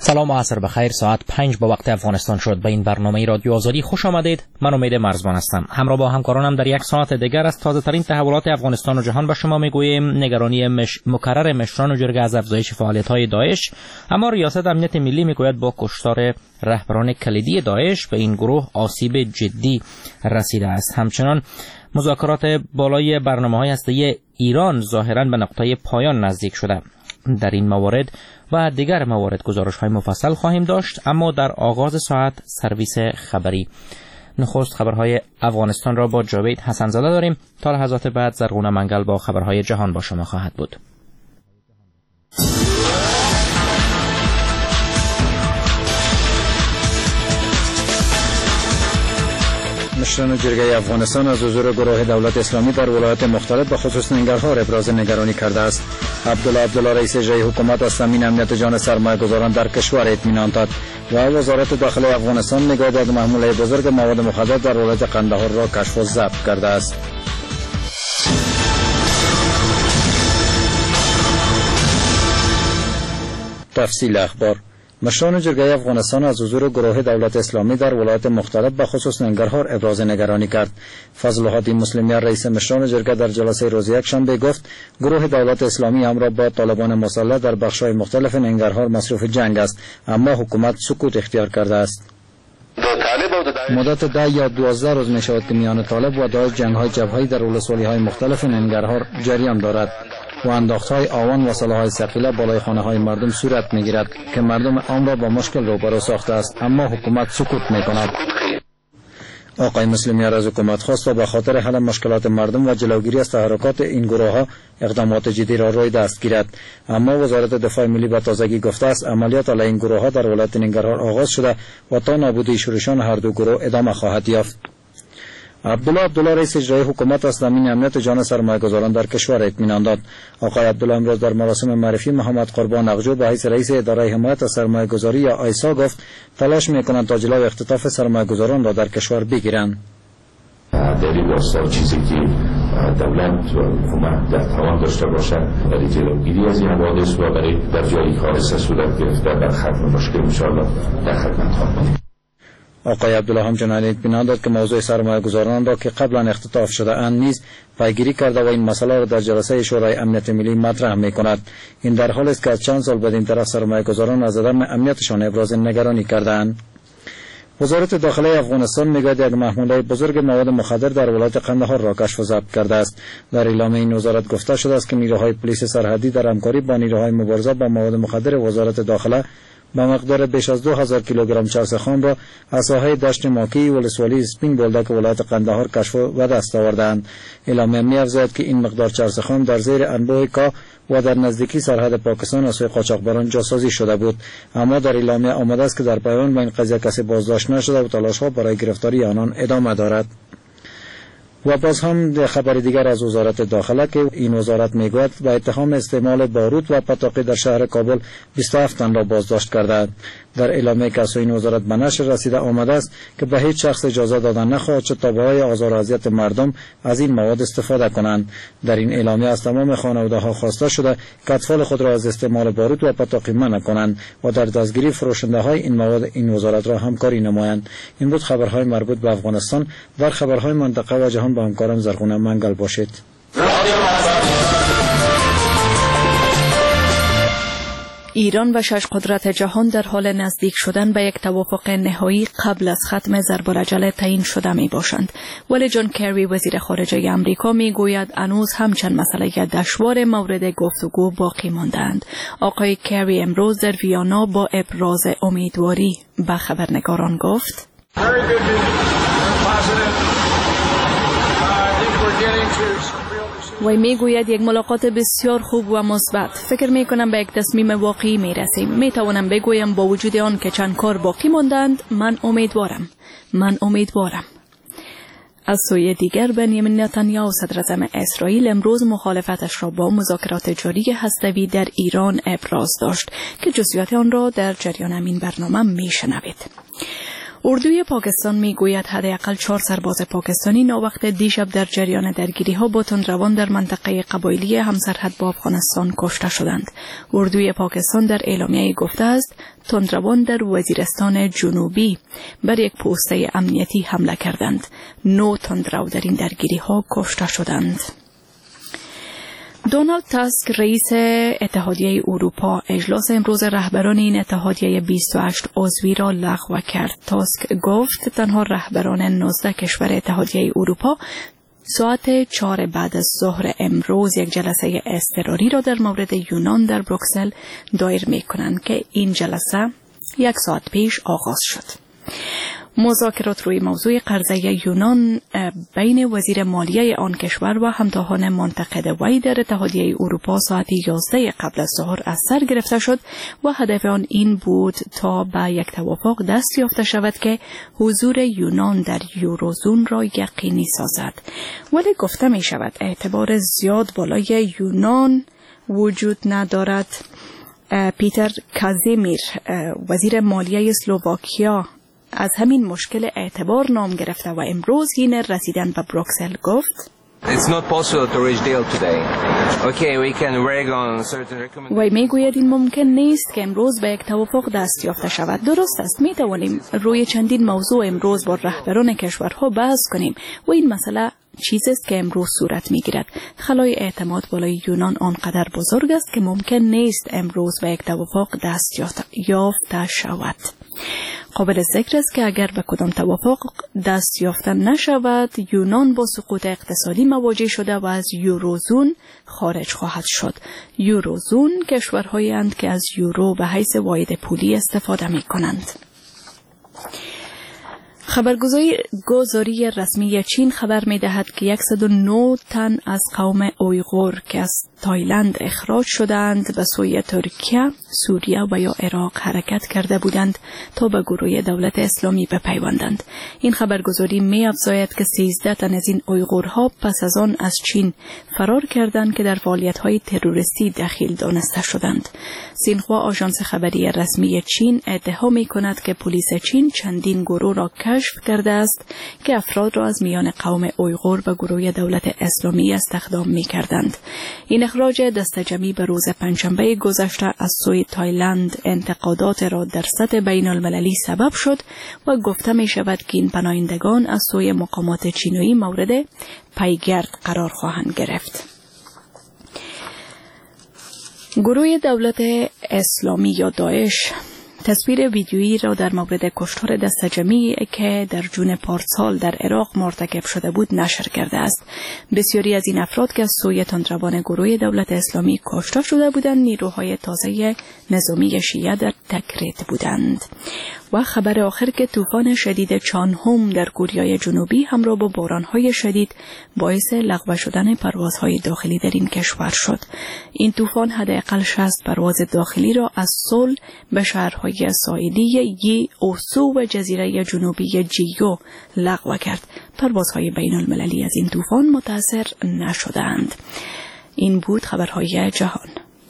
سلام و عصر بخیر. ساعت 5 به وقت افغانستان شد. به این برنامه رادیو آزادی خوش آمدید. من امید مرزبان هستم. همراه با همکارانم در یک ساعت دیگر از تازه ترین تحولات افغانستان و جهان به شما میگوییم. نگرانی مکرر مشران و جرگه از افزایش فعالیت‌های داعش، اما ریاست امنیت ملی میگوید با کشتار رهبران کلیدی داعش به این گروه آسیب جدی رسیده است. همچنان مذاکرات بالای برنامه‌های هسته‌ای ایران ظاهراً به نقطه پایان نزدیک شده. در این موارد و دیگر موارد گزارش‌های مفصل خواهیم داشت، اما در آغاز ساعت سرویس خبری. نخست خبرهای افغانستان را با جاوید حسن‌زاده داریم. تا لحظات بعد زرغونه منگل با خبرهای جهان با شما خواهد بود. مشران جرگه افغانستان از حضور گروه دولت اسلامی در ولایات مختلف به خصوص ننگرهار ابراز نگرانی کرده است. عبدالله رئیس اجرایی حکومت از تامین امنیت جان سرمایه‌گذاران در کشور اطمینان داد و وزارت داخلی افغانستان می‌گوید محموله بزرگ مواد مخدر در ولایت قندهار را کشف و ضبط کرده است. تفصیل اخبار. مشران جرگه افغانستان از حضور گروه دولت اسلامی در ولایات مختلف به خصوص ننگرهار ابراز نگرانی کرد. فضل الهادی مسلمیان رئیس مشران جرگه در جلسه روز یکشنبه گفت گروه دولت اسلامی همراه با طالبان مسلح در بخش‌های مختلف ننگرهار مصروف جنگ است، اما حکومت سکوت اختیار کرده است. مدت 10 یا 12 روز می شود که میان طالب و داعش جنگ‌های جبهه‌ای در ولسوالی‌های مختلف ننگرهار جریان دارد و انداخت‌های آوان و سلاح‌های ثقیله بالای خانه‌های مردم صورت می‌گیرد که مردم آن را با مشکل روبرو ساخته است، اما حکومت سکوت می‌کند. آقای مسلمیان از حکومت خواست تا به خاطر حل مشکلات مردم و جلوگیری از تحرکات این گروه‌ها اقدامات جدی را روی دست گیرد، اما وزارت دفاع ملی به تازگی گفته است عملیات علیه این گروه‌ها در ولایت ننگرهار آغاز شده و تا نابودی شورشان هر دو گروه ادامه خواهد یافت. عبدالله رئیس اجرایی حکومت از تامین امنیت جان سرمایه‌گذاران در کشور اطمینان داد. آقای عبدالله امروز در مراسم معرفی محمد قربان اقجو به حیث رئیس اداره حمایت از سرمایه‌گذاری یا آیسا گفت تلاش می‌کنند تا جلوی اختطاف سرمایه‌گذاران را در کشور بگیرند. در این راستا چیزی که دولت و حکومت در توان داشته باشد برای جلوگیری از این حوادث و برای در جایی حادثه صورت گرفته در ختم مشکل انشاءالله در خدمت خواهیم. آقای عبدالله همچنین اطمینان داد که موضوع سرمایه‌گذاران را که قبلا اختطاف شده اند نیز پیگیری کرده و این مسئله را در جلسه شورای امنیت ملی مطرح می‌کند. این در حالی است که از چند سال بعد این طرف سرمایه‌گذاران از عدم امنیتشان ابراز نگرانی کردند. وزارت داخلی افغانستان میگوید یک محموله بزرگ مواد مخدر در ولایت قندهار را کشف و ضبط کرده است. در اعلامیه این وزارت گفته شده است که نیروهای پلیس سرحدی در همکاری با نیروهای مبارزه با مواد مخدر وزارت داخله با مقدار بیش از 2000 کیلوگرم چرس خام را از ساحه دشت ماکی ولسوالی سپین بولدک ولایت قندهار کشف و دست آوردند. اعلامیه می‌افزاید که این مقدار چرس خام در زیر انبوه کا و در نزدیکی سرحد پاکستان از سوی قاچاقبران جاسازی شده بود، اما در اعلامیه آمده است که در پایان به این قضیه کسی بازداشت نشده و تلاش‌ها برای گرفتاری آنان ادامه دارد. و باز هم خبر دیگر از وزارت داخله که این وزارت میگوید به اتهام استعمال باروت و پتاقی در شهر کابل 27 تن را بازداشت کرده. در اعلامیه که از این وزارت به نشر رسیده آمده است که به هیچ شخص اجازه دادن نخواهد شد تا برای آزار و اذیت مردم از این مواد استفاده کنند. در این اعلامیه از تمام خانواده‌ها خواسته شده که اطفال خود را از استعمال باروت و پتاقی منع کنند و در دستگیری فروشنده‌های این مواد این وزارت را همکاری نمایند. این بود خبرهای مربوط به افغانستان. در خبرهای منطقه و جهان با همکارم زرغونه منگل باشید. ایران و 6 قدرت جهان در حال نزدیک شدن به یک توافق نهایی قبل از ختم ضرب العجله تعیین شده می باشند، ولی جان کری وزیر خارجه آمریکا می گوید هنوز همچند مسئله دشوار مورد گفتگو باقی ماندند. آقای کری امروز در ویانا با ابراز امیدواری به خبرنگاران گفت وی میگوید یک ملاقات بسیار خوب و مثبت. فکر میکنم به یک تصمیم واقعی میرسیم. میتوانم بگویم با وجود آن که چند کار باقی ماندند من امیدوارم. از سوی دیگر بنیامین نتانیاهو صدر اعظم اسرائیل امروز مخالفتش را با مذاکرات جاری هسته‌ای در ایران ابراز داشت که جزئیات آن را در جریان همین برنامه میشنوید. اردوی پاکستان میگوید حداقل 4 سرباز پاکستانی ناوقت دیشب در جریان درگیری‌ها با تندروان در منطقه قبایلی همسرحد با افغانستان کشته شدند. اردوی پاکستان در اعلامیه گفته است تندروان در وزیرستان جنوبی بر یک پوسته امنیتی حمله کردند. 9 تندرو در این درگیری‌ها کشته شدند. دونالد تاسک رئیس اتحادیه اروپا اجلاس امروز رهبران این اتحادیه 28 عضوی را لغو کرد. تاسک گفت تنها رهبران 19 کشور اتحادیه اروپا ساعت 4 بعد از ظهر امروز یک جلسه اضطراری را در مورد یونان در بروکسل دایر می کنند که این جلسه 1 ساعت پیش آغاز شد. مذاکرات روی موضوع قرضه یونان بین وزیر مالیه آن کشور و همتاهان منتقد وی در اتحادیه اروپا ساعت 11 قبل از ظهر از سر گرفته شد و هدف آن این بود تا به یک توافق دست یافته شود که حضور یونان در یوروزون را یقینی سازد. ولی گفته می شود اعتبار زیاد بالای یونان وجود ندارد. پیتر کازیمیر وزیر مالیه اسلوواکیا از همین مشکل اعتبار نام گرفته و امروز حین رسیدن به بروکسل گفت وی میگوید این ممکن نیست که امروز به یک توافق دست یافته شود. درست است، می توانیم روی چندین موضوع امروز با رهبران کشورها بحث کنیم و این مسئله چیزی است که امروز صورت می گیرد. خلای اعتماد بالای یونان آنقدر بزرگ است که ممکن نیست امروز به یک توافق دست یافته شود. قابل ذکر است که اگر به کدام توافق دست یافته نشود یونان با سقوط اقتصادی مواجه شده و از یوروزون خارج خواهد شد. یوروزون کشورهایی اند که از یورو به حیث واحد پولی استفاده می کنند. خبرگزاری رسمی چین خبر می دهد که 109 تن از قوم اویغور که از تایلند اخراج شدند به سوی ترکیه، سوریه و یا عراق حرکت کرده بودند تا به گروه دولت اسلامی بپیوندند. این خبرگزاری می افزاید که 13 تن از این اویغورها پس از آن از چین فرار کردند که در فعالیت‌های تروریستی دخیل دانسته شدند. سینخوا آژانس خبری رسمی چین ادعا می کند که پلیس چین چندین گروه را کشف کرده است که افراد را از میان قوم اویغور به گروه دولت اسلامی استخدام می کردند. این اخراج دستجمعی به روز پنجشنبه گذشته از سوی تایلند انتقادات را در سطح بین المللی سبب شد و گفته می شود که این پناهندگان از سوی مقامات چینی مورد پیگرد قرار خواهند گرفت. گروه دولت اسلامی یا داعش تصویر ویدیویی را در مورد کشتار دستجمعی که در جون پارسال در عراق مرتکب شده بود نشر کرده است. بسیاری از این افراد که از سوی تندروان گروه دولت اسلامی کشته شده بودند نیروهای تازه نظامی شیعه در تکریت بودند. و خبر آخر که طوفان شدید چانهوم در کره جنوبی همراه با بارانهای شدید باعث لغو شدن پروازهای داخلی در این کشور شد. این طوفان حداقل 60 پرواز داخلی را از سول به شهرهای ساحلی یی اوسو و جزیره جنوبی جیو لغو کرد. پروازهای بین المللی از این طوفان متاثر نشدند. این بود خبرهای جهان.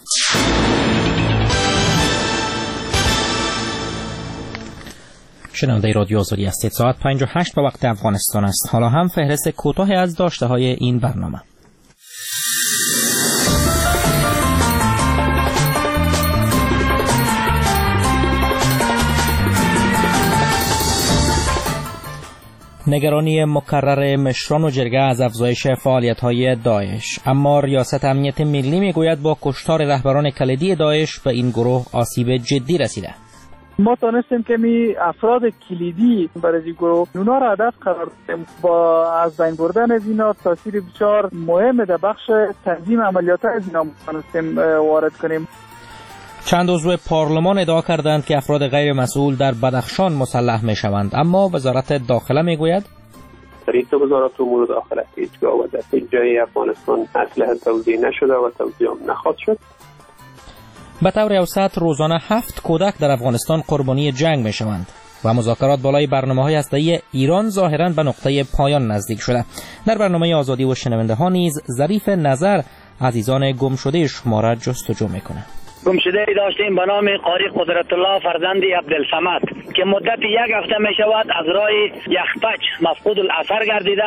شنونده رادیو آزادی است. ساعت 58 به وقت افغانستان است. حالا هم فهرست کوتاهی از داشته‌های این برنامه. نگرانی مکرر مشران و جرگه از افزایش فعالیت‌های داعش، اما ریاست امنیت ملی میگوید با کشتار رهبران کلیدی داعش به این گروه آسیب جدی رسیده. ما تونستیم که می افراد کلیدی برای این گروه اونا را هدف قرار دادیم. با از بین بردن از اینا تاثیر بسیار مهم در بخش تنظیم عملیات از اینا تونستیم وارد کنیم. چند عضو پارلمان ادعا کردند که افراد غیر مسئول در بدخشان مسلح می شوند، اما وزارت داخله می گوید رئیس وزارت امور داخله هیچگاه و در هیچ جای افغانستان اسلحه توزیع نشده و توزیع نخواهد شد. به طور اوسط روزانه 7 کودک در افغانستان قربانی جنگ می شوند و مذاکرات بالای برنامه‌های هسته‌ای ایران ظاهراً به نقطه پایان نزدیک شده. در برنامه آزادی و شنونده ها نیز ظریف نظر عزیزان گمشده شما را جستجو میکنه. گمشده داشتیم به نام قاری قدرت الله فرزند عبدالصمد. که مدت 1 هفته می شود از راه یخپچ مفقود الاثر گردیده.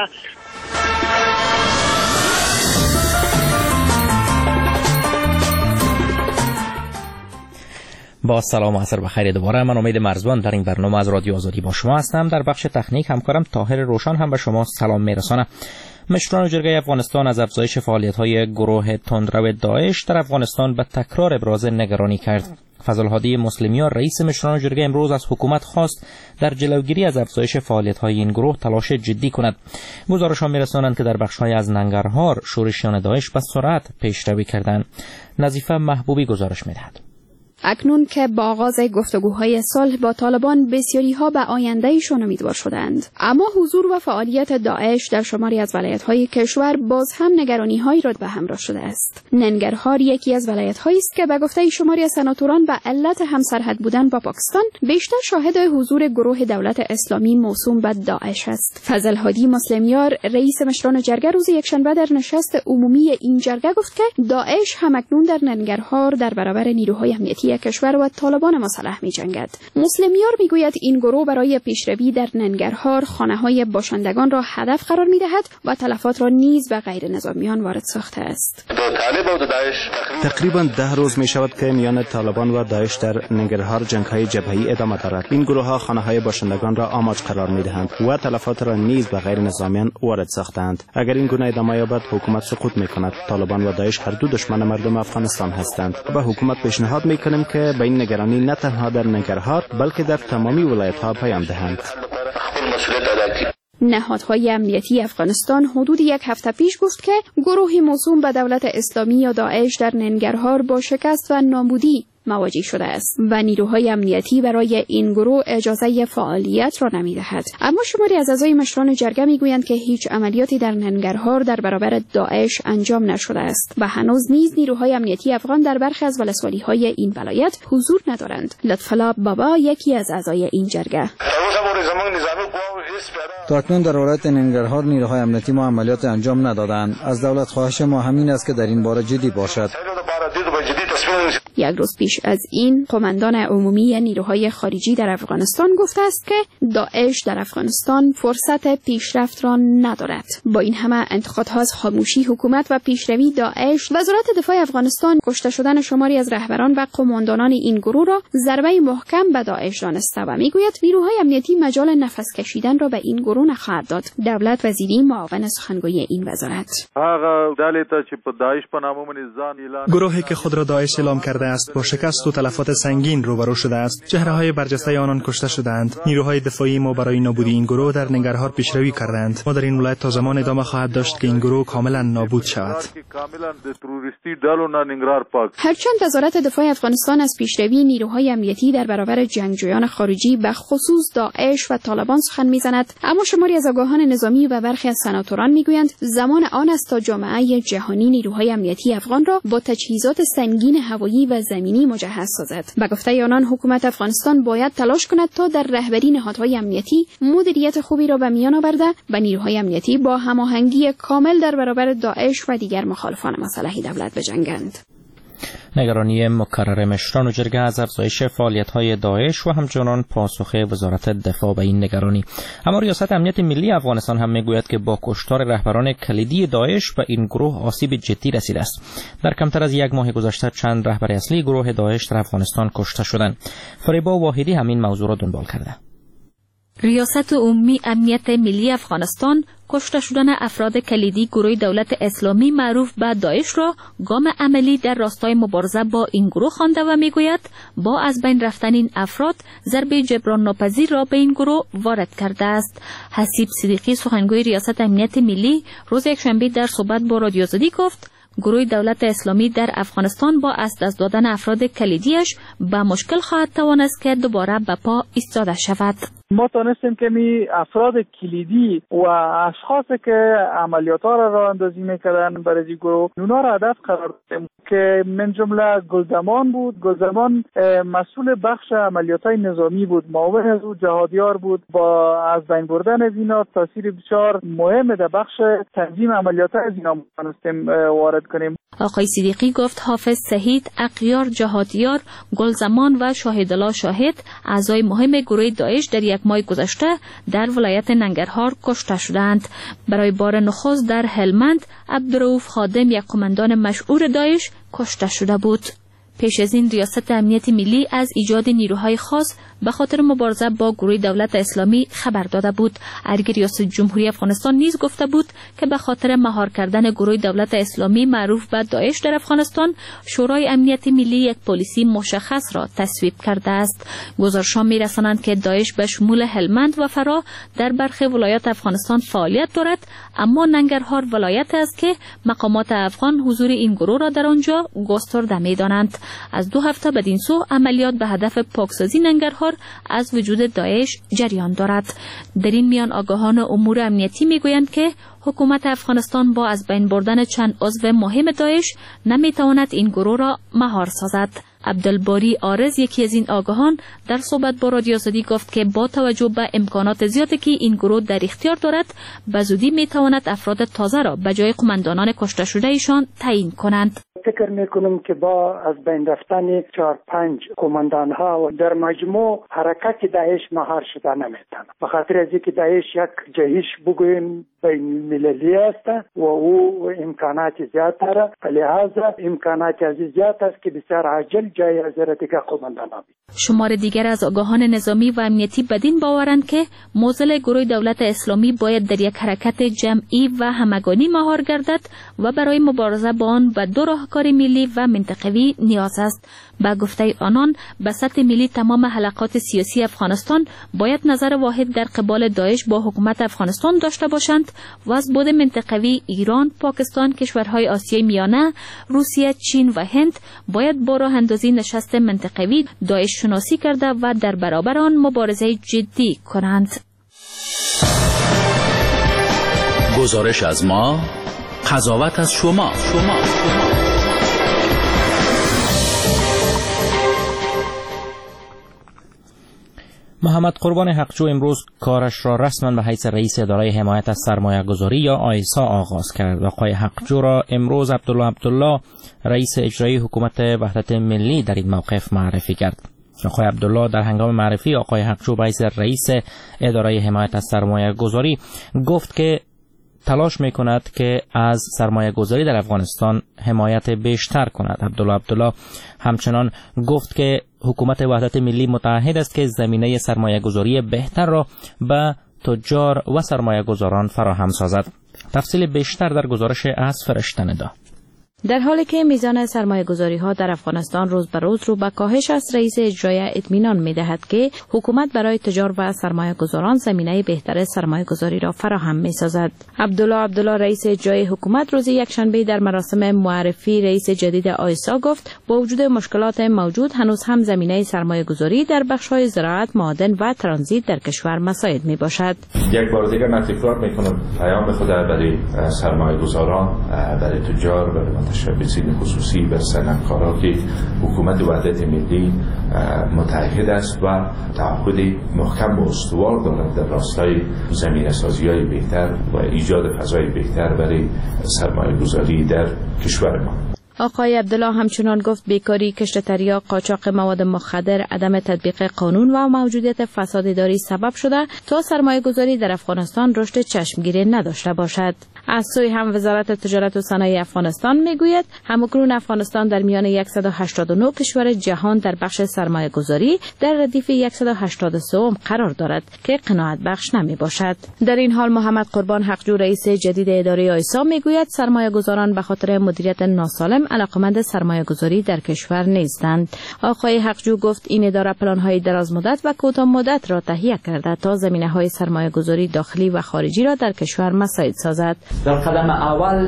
با سلام و عصر بخیر دوباره. من امید مرزبان در این برنامه از رادیو آزادی با شما هستم. در بخش تکنیک همکارم طاهر روشن هم به شما سلام میرسانه. مشران جرگه افغانستان از افزایش فعالیت‌های گروه تندرو داعش در افغانستان به تکرار ابراز نگرانی کرد. فضل‌الهادی مسلمیار رئیس مشران جرگه امروز از حکومت خواست در جلوگیری از افزایش فعالیت‌های این گروه تلاش جدی کند. گزارش‌ها می‌رسانند که در بخش‌های از ننگرهار شورشیان داعش به سرعت پیشروی کردند. نظیفه محبوبی گزارش می‌دهد. اکنون که با آغاز گفتگوهای صلح با طالبان بسیاری‌ها به آینده‌شان امیدوار شدند، اما حضور و فعالیت داعش در شماری از ولایت‌های کشور باز هم نگرانی‌هایی را به همراه شده است. ننگرهار یکی از ولایت‌هایی است که به گفته شماری از سناتوران به علت همسرحد بودن با پاکستان بیشتر شاهد حضور گروه دولت اسلامی موسوم به داعش است. فضل‌الهادی مسلمیار رئیس مشران جرگه روز یکشنبه در نشست عمومی این جرگه گفت که داعش همکنون در ننگرهار در برابر نیروهای امنیتی کشور و طالبان مسلح می‌جنگد. مسلمیار میگوید این گروه برای پیشروی در ننگرهار خانه‌های باشندگان را هدف قرار می‌دهد و تلفات را نیز به غیر نظامیان وارد ساخته است. تقریباً 10 روز می‌شود که میان طالبان و داعش در ننگرهار جنگ‌های جبهه‌ای ادامه دارد. این گروه‌ها خانه‌های باشندگان را آماج قرار می‌دهند و تلفات را نیز به غیر نظامیان وارد ساختند. اگر این گونه ادامه یابد حکومت سقوط می‌کند. طالبان و داعش هر دو دشمن مردم افغانستان هستند. به حکومت پیشنهاد می‌کنیم که به این نگرانی نه تنها در ننگرهار بلکه در تمامی ولایت‌ها پیام دهند. نهادهای امنیتی افغانستان حدود 1 هفته پیش گفت که گروهی موسوم به دولت اسلامی یا داعش در ننگرهار با شکست و نابودی مواجه شده است و نیروهای امنیتی برای این گروه اجازه فعالیت را نمی‌دهد. اما شماری از اعضای مشران جرگه میگویند که هیچ عملیاتی در ننگرهار در برابر داعش انجام نشده است و هنوز نیز نیروهای امنیتی افغان در برخی از ولسوالی‌های این ولایت حضور ندارند. لطف‌الله بابا یکی از اعضای این جرگه: تا اکنون در ولایت ننگرهار نیروهای امنیتی ما عملیات انجام ندادند. از دولت خواهش ما همین است که در این باره جدی باشد. 1 روز پیش از این قماندان عمومی نیروهای خارجی در افغانستان گفته است که داعش در افغانستان فرصت پیشرفت را ندارد. با این همه انتقادها از خاموشی حکومت و پیشروی داعش، وزارت دفاع افغانستان کشته شدن شماری از رهبران و قماندانان این گروه را ضربه محکم به داعش دانسته و میگوید نیروهای امنیتی مجال نفس کشیدن را به این گروه نخواهد داد. دولت وزیری معاون سخنگوی این وزارت: گروهی که خود را داعش اعلام کرده است با شکست و تلفات سنگین روبرو شده است. چهره‌های برجسته آنان کشته شدند. نیروهای دفاعی ما برای نابودی این گروه در ننگرهار پیشروی کردند. ما در این ولایت تا زمان ادامه خواهد داشت که این گروه کاملا نابود شود. هرچند وزارت دفاع افغانستان از پیشروی نیروهای امنیتی در برابر جنگجویان خارجی به خصوص داعش و طالبان سخن میزند، اما شماری از آگاهان نظامی و برخی از سناتوران میگویند زمان آن است تا جامعه جهانی نیروهای امنیتی افغان را با تجهیزات سنگین هوایی و زمینی مجهز سازد. به گفته آنان حکومت افغانستان باید تلاش کند تا در رهبری نهادهای امنیتی مدیریت خوبی را به میان آورده و نیروهای امنیتی با هماهنگی کامل در برابر داعش و دیگر مخالفان مسلح دولت بجنگند. نگرانی مکرر مشران جرگه از افزایش فعالیت‌های داعش و همچنان پاسخ وزارت دفاع به این نگرانی. اما ریاست امنیت ملی افغانستان هم میگوید که با کشتار رهبران کلیدی داعش به این گروه آسیب جدی رسیده است. در کمتر از 1 ماه گذشته چند رهبر اصلی گروه داعش در افغانستان کشته شدند. فریبا واحدی همین موضوع را دنبال کرده. ریاست عمومی امنیت ملی افغانستان کشته شدن افراد کلیدی گروه دولت اسلامی معروف به داعش را گام عملی در راستای مبارزه با این گروه خوانده و میگوید با از بین رفتن این افراد ضربه جبران ناپذیر را به این گروه وارد کرده است. حسیب صدیقی سخنگوی ریاست امنیت ملی روز یکشنبه در صحبت با رادیو آزادی گفت گروه دولت اسلامی در افغانستان با از دست دادن افراد کلیدیش به مشکل خواهد توانست که دوباره به پا ایستاده شود. ما تانستیم که می افراد کلیدی و اشخاصی که عملیات ها را راه اندازی میکردن برای این گروه اونا را هدف قرار دادیم که من جمله گلزمان بود. گلزمان مسئول بخش عملیات های نظامی بود، معاون از او جهادیار بود. با از بین بردن از اینا تاثیر بسیار مهم در بخش تنظیم عملیات از اینا تانستیم وارد کنیم. آقای صدیقی گفت حافظ سهید، اغیار جهادیار، گلزمان و شاهدالله شاهد اعضای مهم گروه داعش در یک ماه گذشته در ولایت ننگرهار کشته شدند. برای بار نخست در هلمند عبدالرؤوف خادم، یک قماندان مشهور داعش، کشته شده بود. پیش از این ریاست امنیت ملی از ایجاد نیروهای خاص به خاطر مبارزه با گروه دولت اسلامی خبر داده بود. ارگ ریاست جمهوری افغانستان نیز گفته بود که به خاطر مهار کردن گروه دولت اسلامی معروف به داعش در افغانستان، شورای امنیت ملی یک پلیسی مشخص را تصویب کرده است. گزارش‌ها می‌رسانند که داعش به شمول هلمند و فرا در برخی ولایات افغانستان فعالیت دارد، اما ننگرهار ولایت است که مقامات افغان حضور این گروه را در آنجا گسترده می‌دانند. از 2 هفته بدین سو عملیات به هدف پاکسازی ننگرهار از وجود داعش جریان دارد. در این میان آگاهان امور امنیتی میگویند که حکومت افغانستان با از بین بردن چند عضو مهم داعش نمیتواند این گروه را مهار سازد. عبدالباری آرز، یکی از این آگاهان، در صحبت با رادیو آزادی گفت که با توجه به امکانات زیادی که این گروه در اختیار دارد، به زودی میتواند افراد تازه را به جای قماندانان کشته شده ایشان تعیین کنند. فکر میکنم که با از بین رفتن 4-5 قماندان ها در مجموع حرکت داعش مهار شده نمیتونه، به خاطر از اینکه داعش یک جهش بگوییم بین المللی است و او امکانات زیاد داره، لہذا امکانات زیاد است که بسیار عاجل جای از دیگر قماندان ها. شمار دیگر از آگاهان نظامی و امنیتی بدین باورند که موزل گروه دولت اسلامی باید در یک حرکت جمعی و همگانی مهار گردد و برای مبارزه با آن به 2 راهکار ملی و منطقوی نیاز است. با گفته آنان به سطح ملی تمام حلقات سیاسی افغانستان باید نظر واحد در قبال داعش با حکومت افغانستان داشته باشند و از بعد منطقوی ایران، پاکستان، کشورهای آسیای میانه، روسیه، چین و هند باید با راه اندازی نشست منطقوی داعش شناسی کرده و در برابر آن مبارزه جدی کنند. گزارش از ما، قضاوت از شما. محمد قربان حقجو امروز کارش را رسما به حیث رئیس اداره حمایت از سرمایه گذاری یا آیسا آغاز کرد. آقای حقجو را امروز عبدالله رئیس اجرایی حکومت وحدت ملی در این موقف معرفی کرد. آقای عبدالله در هنگام معرفی آقای حقجو به حیث رئیس اداره حمایت از سرمایه گذاری گفت که تلاش میکند که از سرمایه گذاری در افغانستان حمایت بیشتر کند. عبدالله همچنان گفت که حکومت وحدت ملی متعهد است که زمینه سرمایه گذاری بهتر را به تجار و سرمایه گذاران فراهم سازد. تفصیل بیشتر در گزارش از فرشته ندا. در حالی که میزان سرمایه‌گذاری ها در افغانستان روز به روز رو به کاهش است، رئیس اجرایی اطمینان می‌دهد که حکومت برای تجار و سرمایه‌گذاران زمینه بهتر سرمایه‌گذاری را فراهم می‌سازد. عبدالله رئیس اجرایی حکومت روز یکشنبه در مراسم معرفی رئیس جدید آیسا گفت با وجود مشکلات موجود هنوز هم زمینه سرمایه‌گذاری در بخش‌های زراعت، معادن و ترانزیت در کشور مساعد میباشد. یک بار دیگر من تکرار می‌کنم پیام خود برای سرمایه‌گذاران، برای تجار، برای متشبثین خصوصی و صنعتکاران که حکومت وحدت ملی متحد است و تعهد محکم و استوار دارد در راستای زمینه‌سازی‌های بهتر و ایجاد فضای بهتر برای سرمایه‌گذاری در کشور ما. آقای عبدالله همچنان گفت بیکاری، کشت‌تریا، قاچاق مواد مخدر، عدم تطبیق قانون و موجودیت فساد اداری سبب شده تا سرمایه‌گذاری در افغانستان رشد چشمگیری نداشته باشد. از سوی هم وزارت تجارت و صنایع افغانستان میگوید همکنون افغانستان در میان 189 کشور جهان در بخش سرمایه‌گذاری در ردیف 183 قرار دارد که قناعت بخش نمی باشد. در این حال محمد قربان حقجو رئیس جدید اداره آیسا میگوید سرمایه‌گذاران به خاطر مدیریت ناسالم علاقمند سرمایه‌گذاری در کشور نیستند. آقای حقجو گفت این اداره پلان‌های دراز مدت و کوتاه مدت را تهیه کرده تا زمینه‌های سرمایه‌گذاری داخلی و خارجی را در کشور مساعد سازد. در قدم اول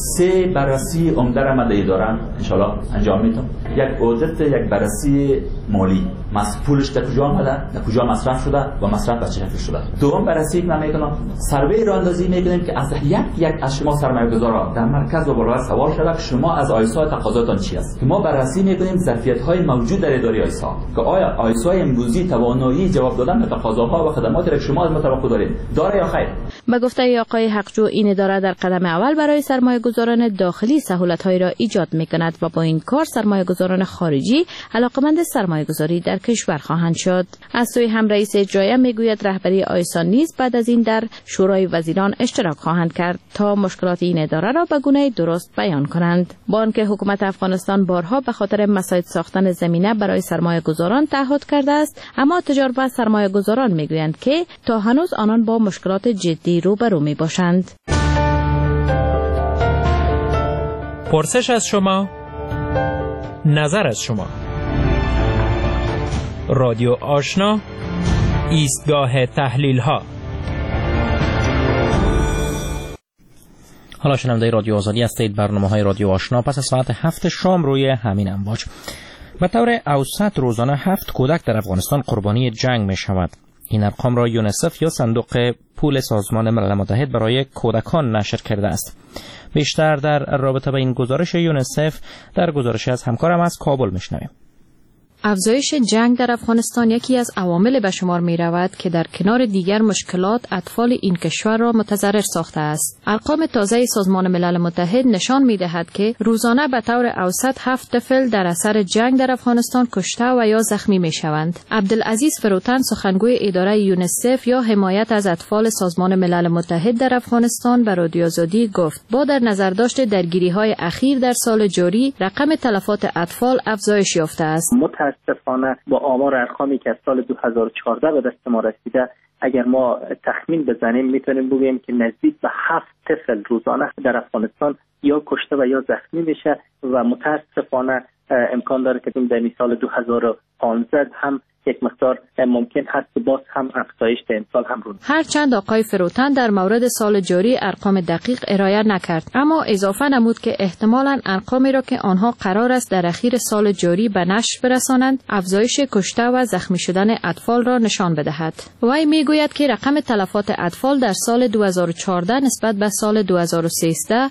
3 بررسی عمده را من اداره انشالله انجام میدم. یک اودیت، یک بررسی مالی، پولش در کجا آمده، در کجا مصرف شده و مصرف از چه شکل شده. دوم بررسی که من میکنم سروی راندازی میکنیم که از یک از شما سرمایه‌گذاران در مرکز و بالا سوال شده شما از آیسا تقاضاتون چی است، که ما بررسی میکنیم ظرفیت‌های موجود در اداره آیسا که آیا آیسا امروزی توانایی جواب دادن به تقاضاها و خدماتی را که شما از ما توقع دارید داره یا خیر. به گفته آقای حقجو این اداره در قدم اول برای سرمایه‌گذاران داخلی سهولت‌هایی را ایجاد می‌کند و با این کار سرمایه‌گذاران خارجی علاقمند سرمایه‌گذاری در کشور خواهند شد. از سوی هم رئیس اجرایی میگوید رهبری آیسا نیز بعد از این در شورای وزیران اشتراک خواهند کرد تا مشکلات این اداره را به گونه درست بیان کنند. با آنکه حکومت افغانستان بارها به خاطر مساعد ساختن زمینه برای سرمایه‌گذاران تعهد کرده است، اما تجار و سرمایه‌گذاران میگویند که تا هنوز آنان با مشکلات جدی روبرو میباشند. پرسش از شما، نظر از شما. رادیو آشنا، ایستگاه تحلیل ها. حالا شنونده رادیو آزادی هستید. برنامه‌های رادیو آشنا پس از ساعت 7 شام روی همین امواج. به طور اوسط روزانه 7 کودک در افغانستان قربانی جنگ می شود. این ارقام را یونیسف یا صندوق پول سازمان ملل متحد برای کودکان نشر کرده است. بیشتر در رابطه با این گزارش یونیسف در گزارشی از همکارم از کابل میشنویم. افزایش جنگ در افغانستان یکی از عوامل به شمار می رود که در کنار دیگر مشکلات اطفال این کشور را متضرر ساخته است. ارقام تازه سازمان ملل متحد نشان می دهد که روزانه به طور اوسط 7 طفل در اثر جنگ در افغانستان کشته و یا زخمی می شوند. عبدالعزیز فروتن، سخنگوی اداره یونیسف یا حمایت از اطفال سازمان ملل متحد در افغانستان، به رادیو آزادی گفت با در نظر داشت درگیری‌های اخیر در سال جاری رقم تلفات اطفال افزایش یافته است. متاسفانه با آمار ارقامی که از سال 2014 به دست ما رسیده، اگر ما تخمین بزنیم میتونیم بگیم که نزدیک به 7 طفل روزانه در افغانستان یا کشته و یا زخمی میشه و متاسفانه امکان داره که در سال 2015 هم یک مقدار ممکن هست که باز هم افزایش در امسال هم رو. هرچند آقای فروتن در مورد سال جاری ارقام دقیق ارائه نکرد، اما اضافه نمود که احتمالاً ارقامی را که آنها قرار است در اخیر سال جاری به نشر برسانند افزایش کشته و زخمی شدن اطفال را نشان بدهد. وی میگوید که رقم تلفات اطفال در سال 2014 نسبت به سال 2013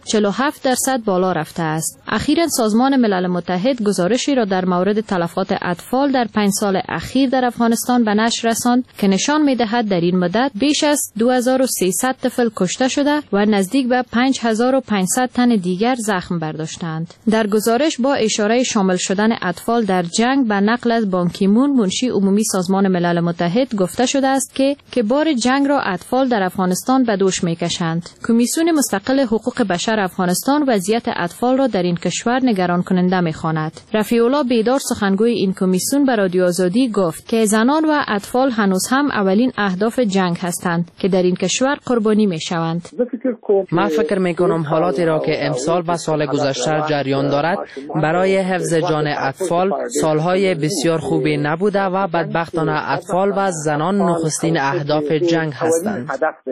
47% بالا رفته است. اخیراً سازمان ملل متحد گزارشی را در مورد تلفات اطفال در 5 سال اخیر در افغانستان به نشر رساند که نشان می‌دهد در این مدت بیش از 2300 طفل کشته شده و نزدیک به 5500 تن دیگر زخم برداشتند. در گزارش با اشاره شامل شدن اطفال در جنگ به نقل از بان کی مون، منشی عمومی سازمان ملل متحد، گفته شده است که بار جنگ را اطفال در افغانستان به دوش می‌کشند. کمیسیون مستقل حقوق بشر افغانستان وضعیت اطفال را در این کشور نگران کننده می‌خواند. رفیع الله بیدار، سخنگوی این کمیسیون، به رادیو آزادی گفت که زنان و اطفال هنوز هم اولین اهداف جنگ هستند که در این کشور قربانی می شوند. من فکر می کنم حالاتی را که امسال و سال گذشته جریان دارد برای حفظ جان اطفال سالهای بسیار خوبی نبوده و بدبختانه اطفال و زنان نخستین اهداف جنگ هستند.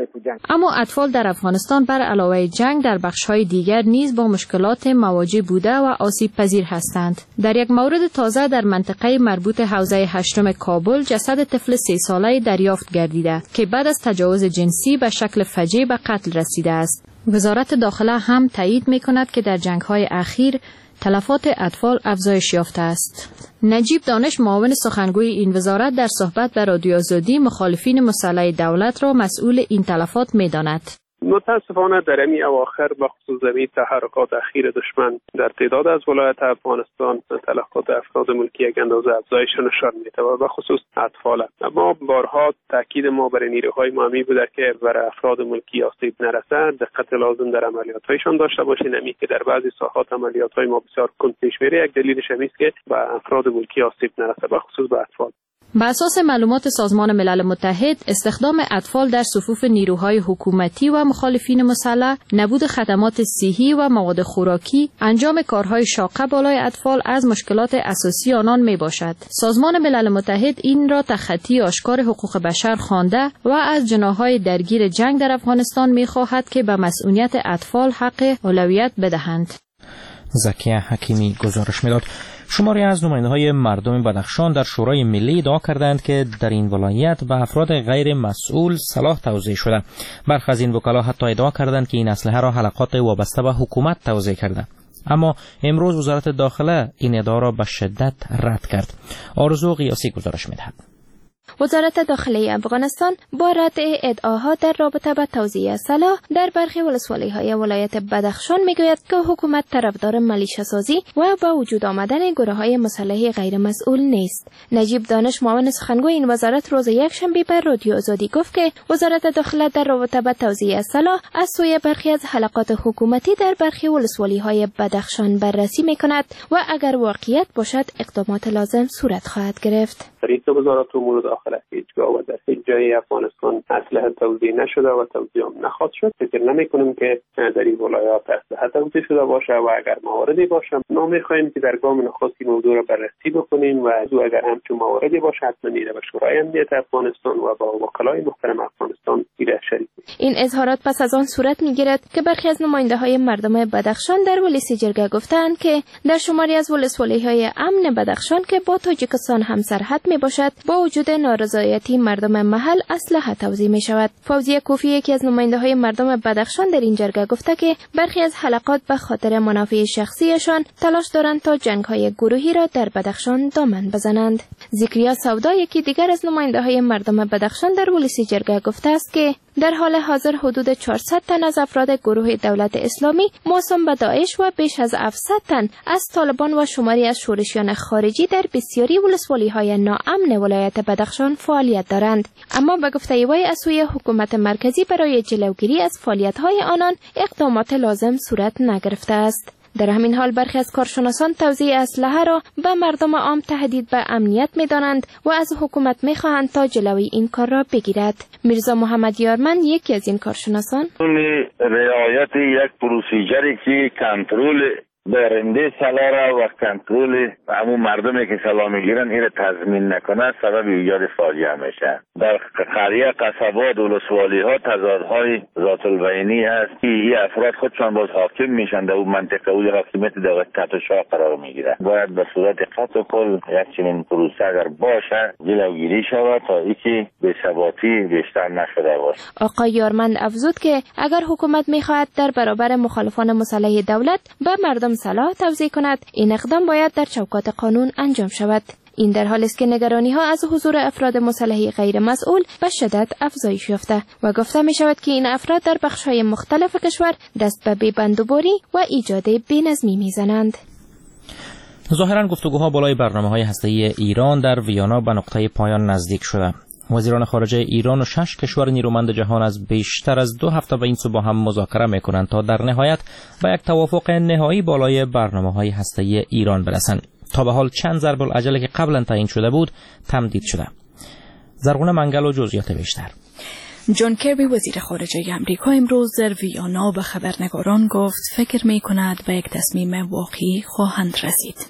اما اطفال در افغانستان بر علاوه جنگ در بخش‌های دیگر نیز با مشکلات مواجه بوده و آسیب پذیر هستند. در یک مورد تازه در منطقه مربوط حوزه 8 کابل جسد طفل 3 ساله دریافت گردیده که بعد از تجاوز جنسی به شکل فجیع به قتل رسیده است. وزارت داخله هم تایید می‌کند که در جنگ‌های اخیر تلفات اطفال افزایش یافته است. نجیب دانش، معاون سخنگوی این وزارت، در صحبت با رادیو آزادی مخالفین مسلح دولت را مسئول این تلفات می‌داند. متاسفانه در این اواخر به خصوص زمین تحرکات اخیر دشمن در تعداد از ولایت افغانستان تلفات افراد ملکی یک اندازه افزایش نشان میده و به خصوص اطفال. اما بارها تاکید ما برای نیروهای مهمی بوده که برای افراد ملکی آسیب نرسه دقت لازم در عملیات‌هایشان داشته باشین، نمی که در بعضی ساحات عملیات‌های ما بسیار کند پیش میره. یک دلیلش همین است که به افراد ملکی آسیب نرسه، به خصوص به اطفال. بر اساس معلومات سازمان ملل متحد، استخدام اطفال در صفوف نیروهای حکومتی و مخالفین مسلح، نبود خدمات صحی و مواد خوراکی، انجام کارهای شاقه بالای اطفال از مشکلات اساسی آنان می باشد. سازمان ملل متحد این را تخطی آشکار حقوق بشر خوانده و از جناح‌های درگیر جنگ در افغانستان می خواهد که به مسئولیت اطفال حق اولویت بدهند. زکیه حکیمی گزارش می‌داد. شماری از نماینده‌های مردم بدخشان در شورای ملی ادعا کردند که در این ولایت به افراد غیر مسئول سلاح توزیع شده. برخی از این وکلا حتی ادعا کردند که این اسلحه را حلقات وابسته به حکومت توزیع کرده. اما امروز وزارت داخله این ادعا را به شدت رد کرد. آرزو قیاسی گزارش می‌دهد. وزارت داخلی افغانستان با رد ادعاها در رابطه با توزیع سلاح در برخی ولسوالی‌های ولایت بدخشان میگوید که حکومت طرفدار ملیشه سازی و با وجود آمدن گروه‌های مسلح غیر مسئول نیست. نجیب دانش معاون سخنگوی این وزارت روز یکشنبه بر رادیو آزادی گفت که وزارت داخله در رابطه با توزیع سلاح از سوی برخی از حلقات حکومتی در برخی ولسوالی‌های بدخشان بررسی میکند و اگر واقعیت باشد اقدامات لازم صورت خواهد گرفت. رئیس وزارت امور داخله هیچگاه و در هیچ جای افغانستان اسلحه توزیع نشده و توزیع هم نخواهد شد. فکر نمی‌کنیم که در این ولایات اسلحه توزیع شده باشه و اگر مواردی باشه ما می‌خواهیم که در گام نخست این موضوع را بررسی بکنیم و اگر همچون مواردی باشه حتما میره به شورای امنیت افغانستان و با وکلای محترم افغانستان شریک. این اظهارات پس از آن صورت می‌گیرد که برخی از نماینده‌های مردم بدخشان در ولیسی جرگه گفتند که در شماری از ولسوالی‌های امن بدخشان که با تاجیکستان همسرحد میباشد با وجود نارضایتی مردم محل اسلحه توزیع می شود. فوزیه کوفی یکی از نماینده‌های مردم بدخشان در این جرگه گفته که برخی از حلقات به خاطر منافع شخصیشان تلاش دارند تا جنگ‌های گروهی را در بدخشان دامن بزنند. ذکریا سودا یکی دیگر از نماینده‌های مردم بدخشان در ولیسی جرگه گفته است که در حال حاضر حدود 400 تن از افراد گروه دولت اسلامی موسوم به داعش و بیش از 700 تن از طالبان و شماری از شورشیان خارجی در بسیاری ولسوالی‌های ناامن ولایت بدخشان فعالیت دارند، اما به گفته وی از سوی حکومت مرکزی برای جلوگیری از فعالیت‌های آنان اقدامات لازم صورت نگرفته است. در همین حال برخی از کارشناسان توزیع اسلحه را به مردم عام تهدید به امنیت می‌دانند و از حکومت می‌خواهند تا جلوی این کار را بگیرد. میرزا محمد یارمن یکی از این کارشناسان رعایت یک پروسیجری که کنترل برنده سلاح را و کنترل همون مردمی که سلاح میگیرن این تضمین نکنه سبب ایجاد فاجعه میشه. در قریه قصبات ولسوالی ها تضادهای ذات البینی هست که این افراد خودشان باز حاکم میشن در اون منطقه و حاکمیت دولت تحت شاه قرار میگیره. باید به صورت قطع و کل یک چنین پروسه اگر باشه جلوگیری شود تا اینکه بی‌ثباتی بیشتر نشده باشه. آقای یارمند افزود که اگر حکومت میخواهد در برابر مخالفان مسلح دولت به مردم سلاح توزیع کند این اقدام باید در چوکات قانون انجام شود. این در حالی است که نگرانی ها از حضور افراد مسلح غیر مسئول به شدت افزایش یافته و گفته می شود که این افراد در بخش های مختلف کشور دست به بی‌بندوباری و ایجاد بی‌نظمی می زنند. ظاهرا گفتگوها بالای برنامه‌های هسته‌ای ایران در ویانا به نقطه پایان نزدیک شده. وزیران خارجه ایران و 6 کشور نیرومند جهان از بیشتر از 2 هفته به این سو با هم مذاکره می‌کنند تا در نهایت به یک توافق نهایی بالای برنامه‌های هسته‌ای ایران برسند. تا به حال چند ضرب العجله که قبلا تعیین شده بود تمدید شده. زرغونه منگل و جزئیات بیشتر. جان کربی وزیر خارجه آمریکا امروز در ویانا به خبرنگاران گفت فکر می‌کند به یک تصمیم واقعی خواهند رسید.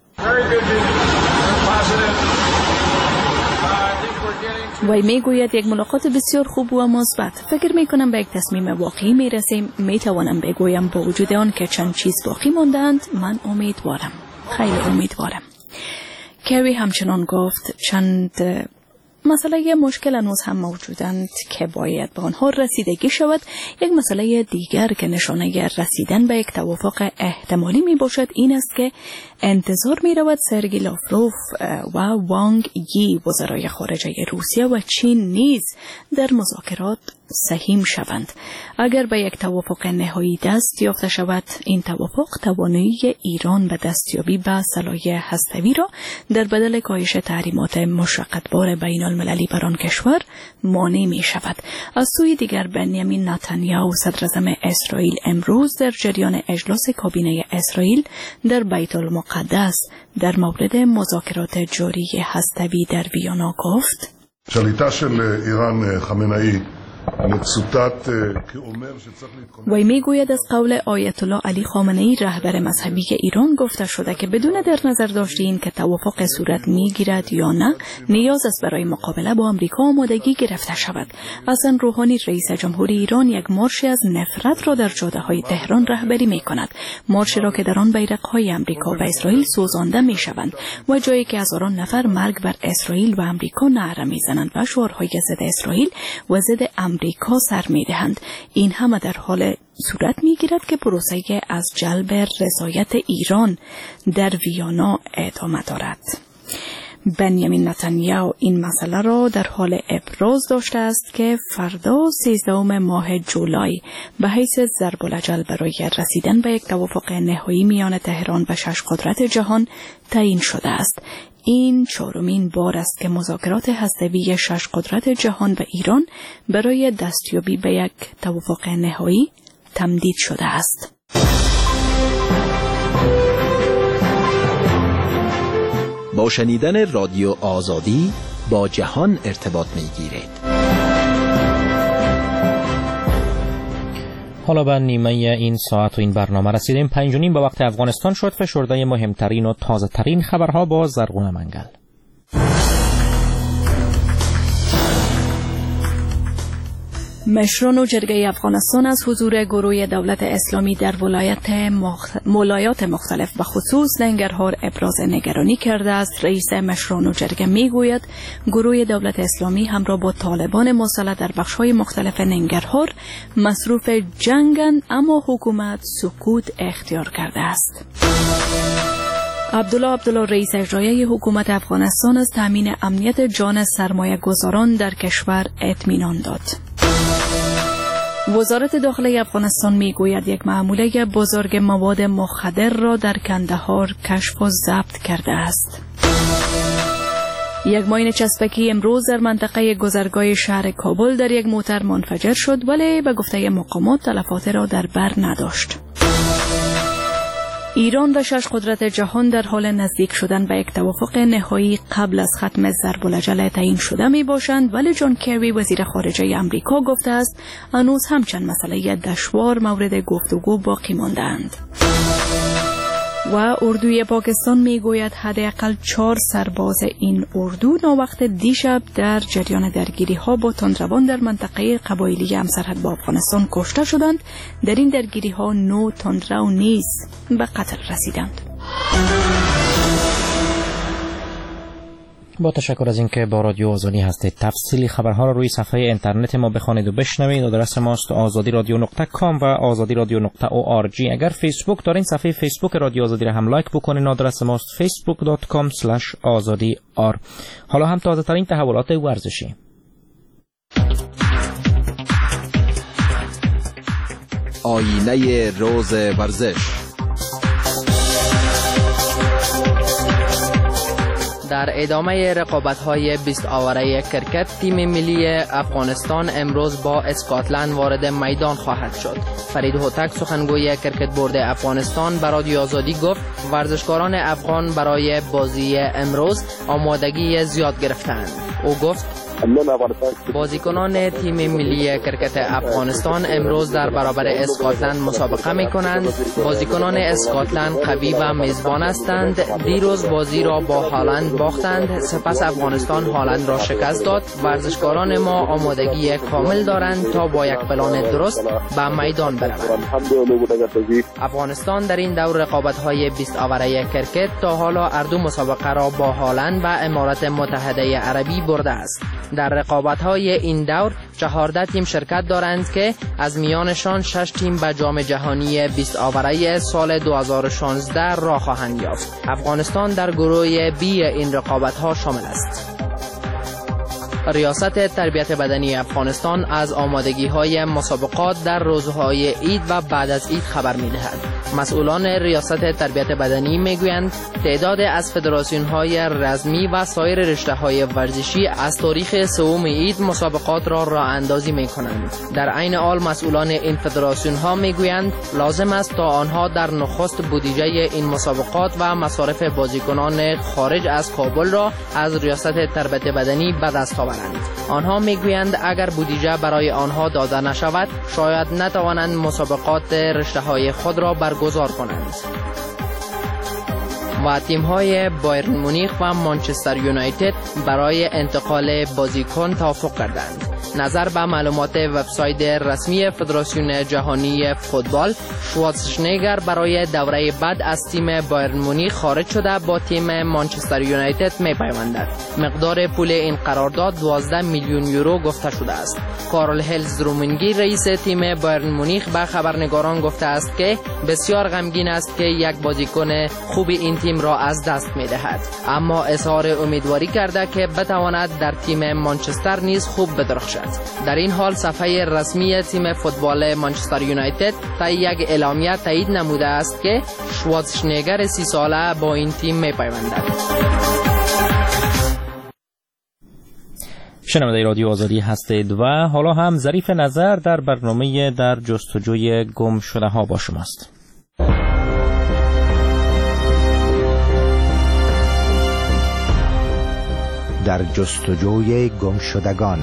وی میگوید یک ملاقات بسیار خوب و مثبت. فکر میکنم به یک تصمیم واقعی میرسیم. میتوانم بگویم با وجود آن که چند چیز باقی ماندند من امیدوارم، خیلی امیدوارم. کری همچنان گفت چند مسئله مشکل هنوز هم موجودند که باید به آنها رسیدگی شود. یک مسئله دیگر که نشانه رسیدن به یک توافق احتمالی می باشد این است که انتظار می رود سرگی لاوروف و وانگ یی وزرای خارجه روسیه و چین نیز در مذاکرات سهیم شوند. اگر به یک توافق نهایی دست یافته شود این توافق توانایی ایران به دستیابی به سلاح هسته‌ای را در بدل کاهش تحریمات مشقتبار بین المللی بر آن کشور مانع می شود. از سوی دیگر بنیامین نتانیاهو صدر اعظم اسرائیل امروز در جریان اجلاس کابینه اسرائیل در بیت المقدس در مورد مذاکرات جاری هسته‌ای در ویانا گفت שליטה של איראן חמינאי وی میگوید از قول آیت الله علی خامنه‌ای رهبر مذهبی ایران گفته شده که بدون در نظر داشته این که توافق صورت میگیرد یا نه نیاز است برای مقابله با آمریکا آمادگی گرفته شود. حسن روحانی رئیس جمهوری ایران یک مارشی از نفرت را در جاده‌های تهران رهبری میکند. مارشی را که در آن بیرق‌های آمریکا و اسرائیل سوزانده میشوند و جایی که هزاران نفر مرگ بر اسرائیل و آمریکا نعره میزنند و شعارهای ضد اسرائیل و ضد آمریکا سر می‌دهند. این همه در حال صورت می‌گیرد که پروسه از جلب رضایت ایران در ویانا ادامه دارد. بنیامین نتانیاهو این مسئله را در حال ابراز داشته است که فردا 13 ماه جولای به حیث ضرب‌الاجل برای رسیدن به یک توافق نهایی میان تهران و 6 قدرت جهان تعیین شده است. این 4مین بار است که مذاکرات هسته‌ای 6 قدرت جهان و ایران برای دستیابی به یک توافق نهایی تمدید شده است. با شنیدن رادیو آزادی با جهان ارتباط می‌گیرید. حالا به نیمه این ساعت و این برنامه رسیدیم. 5:30 به وقت افغانستان شد. فشرده مهمترین و تازه ترین خبرها با زرغون منگل. مشران و جرگه افغانستان از حضور گروه دولت اسلامی در ولایات مختلف به خصوص ننگرهار ابراز نگرانی کرده است. رئیس مشران و جرگه میگوید گروه دولت اسلامی همراه با طالبان مسلح در بخش‌های مختلف ننگرهار مصروف جنگند، اما حکومت سکوت اختیار کرده است. عبدالله رئیس اجرایی حکومت افغانستان از تامین امنیت جان سرمایه گذاران در کشور اطمینان داد. وزارت داخلی افغانستان میگوید یک محموله بزرگ مواد مخدر را در کندهار کشف و ضبط کرده است. یک ماین چسبکی امروز در منطقه گذرگاه شهر کابل در یک موتر منفجر شد، ولی به گفته مقامات تلفات را در بر نداشت. ایران و 6 قدرت جهان در حال نزدیک شدن به یک توافق نهایی قبل از ختم ضرب‌الاجل تعیین شده می باشند، ولی جان کری وزیر خارجه آمریکا گفته است هنوز همچند مسئله دشوار مورد گفتگو باقی مانده‌اند. و اردوی پاکستان میگوید حداقل 4 سرباز این اردو ناوقت دیشب در جریان درگیری ها با تندروان در منطقه قبایلی همسرحد با افغانستان کشته شدند. در این درگیری ها 9 تندرو نیز به قتل رسیدند. با تشکر از اینکه با رادیو آزادی هستید. تفصیلی خبرها را روی صفحه اینترنت ما بخوانید و بشنوید. آدرس ماست azadi.radio.com و azadi.radio.org. اگر فیسبوک دارین صفحه فیسبوک رادیو آزادی را هم لایک بکنین. آدرس ماست facebook.com/azadi.r. حالا هم تازه ترین تحولات ورزشی. آینه روز ورزش. در ادامه رقابت‌های 20 آوره کرکت، تیم ملی افغانستان امروز با اسکاتلند وارد میدان خواهد شد. فرید هوتک سخنگوی کرکت بورد افغانستان به رادیو آزادی گفت ورزشکاران افغان برای بازی امروز آمادگی زیاد گرفتند. او گفت بازیکنان تیم ملی کرکت افغانستان امروز در برابر اسکاتلند مسابقه می کنند. بازیکنان اسکاتلند قوی و میزبان هستند. دیروز بازی را با هالند باختند، سپس افغانستان هالند را شکست داد. ورزشکاران ما آمادگی کامل دارند تا با یک پلان درست به میدان بروند. افغانستان در این دور رقابت‌های 20 آوره کرکت تا حالا اردو مسابقه را با هالند و امارات متحده عربی برده است. در رقابت‌های این دور 14 تیم شرکت دارند که از میانشان 6 تیم به جام جهانی 20 آوره سال 2016 راه خواهند یافت. افغانستان در گروه بی این رقابت‌ها شامل است. ریاست تربیت بدنی افغانستان از آمادگی‌های مسابقات در روزهای عید و بعد از عید خبر می‌دهد. مسئولان ریاست تربیت بدنی می‌گویند تعداد از فدراسیون‌های رسمی و سایر رشته‌های ورزشی از تاریخ 3 عید مسابقات را راه اندازی می‌کنند. در عین حال مسئولان این فدراسیون‌ها می‌گویند لازم است تا آنها در نخست بودجه این مسابقات و مصارف بازیکنان خارج از کابل را از ریاست تربیت بدنی به دست آورند. آنها میگویند اگر بودجه برای آنها داده نشود شاید نتوانند مسابقات رشته‌های خود را برگزار کنند. و تیم‌های بایرن مونیخ و مانچستر یونایتد برای انتقال بازیکن توافق کردند. نظر به معلومات وبسایت رسمی فدراسیون جهانی فوتبال، شوارزنگر برای دوره بعد از تیم بایرن مونیخ خارج شده با تیم مانچستر یونایتد می‌پیوندد. مقدار پول این قرارداد 12 میلیون یورو گفته شده است. کارل هلز رومنگی رئیس تیم بایرن مونیخ به خبرنگاران گفته است که بسیار غمگین است که یک بازیکن خوب این تیم تیم را از دست می دهد، اما اظهار امیدواری کرده که بتواند در تیم مانچستر نیز خوب بدرخشد. در این حال صفحه رسمی تیم فوتبال مانچستر یونایتد طی یک اعلامیه تایید نموده است که شوارزنگر 30 ساله با این تیم می پیوندد. شنونده رادیو آزادی هستید و حالا هم ظریف نظر در برنامه در جستجوی گم شده ها با شماست. در جستجوی گم شدگان.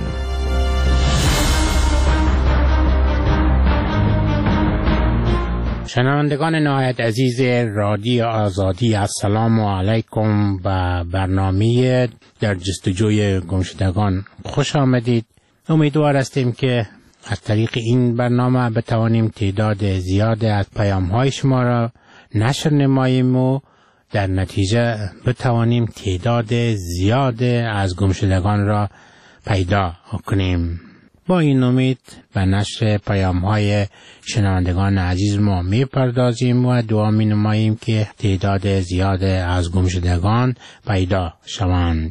شنوندگان نهایت عزیز رادیو آزادی، السلام علیکم و برنامه در جستجوی گمشدگان خوش آمدید. امیدوار هستیم که از طریق این برنامه بتوانیم تعداد زیاد از پیام‌های شما را نشر نماییم و در نتیجه بتوانیم تعداد زیاد از گمشدگان را پیدا کنیم. با این امید به نشر پیام‌های شنوندگان عزیز ما می‌پردازیم و دعا می‌نماییم که تعداد زیاد از گمشدگان پیدا شوند.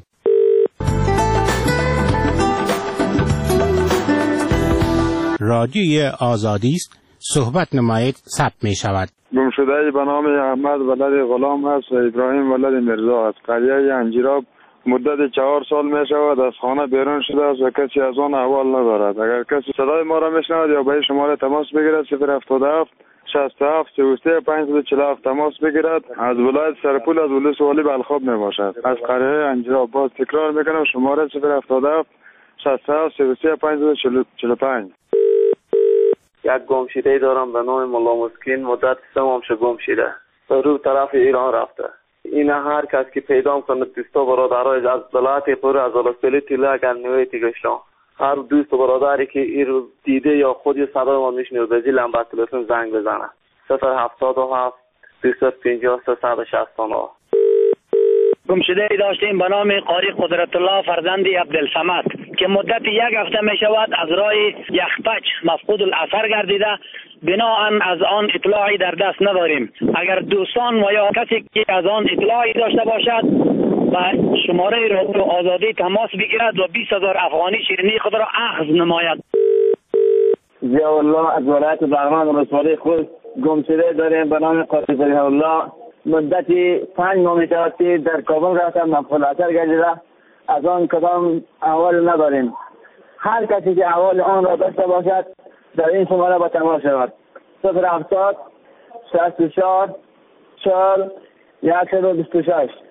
رادیوی آزادی است، صحبت نمایید ثبت می‌شود. گمشده به نام احمد ولد غلام است و ابراهیم ولد مرزا است. قریه انجیراب مدت 4 سال می شود از خانه بیرون شده است و کسی از آن احوال ندارد. اگر کسی صدای ما را میشنود یا به شماره تماس بگیرد 077 67 33 547 تماس بگیرد. از ولایت سرپول از ولایت والی بلخاب می باشد. از قریه انجیراب. باز تکرار میکنم شماره 077 67 33 545. یک گمشده دارم به نام ملا مسکین، مدت 3 ماه گمشده و رو طرف ایران رفته. این هر کس که پیدا کنه دوستا برادرای از ولایت پر از ولسوالی تیله اگر نویتی گشتم، هر دوست و برادری که این رو دیده یا خودی صدای ما میشنه به لمبر تلفن زنگ بزنه 077 250 369. گمشده داشتیم به نام قاری قدرت الله فرزند عبدالصمد که مدت 1 هفته می شود از راه یخپچ مفقود الاثر گردیده. بناهن از آن اطلاعی در دست نداریم. اگر دوستان و یا کسی که از آن اطلاعی داشته باشد و شماره رادیو آزادی تماس بگیرد و 20,000 افغانی شیرینی خود را اخذ نماید. ضیاء الله از ولایت بغلان ولسوالی خود گمشده داریم به نام قاری ضیاء الله. مدتی 5 ماه می شود که در کابل رفتم مفقود الاثر گردیده. از آن کدام احوال نداریم. هر کسی که احوال آن را داشته باشد در این شماره با تماس شود 070 64 40 126.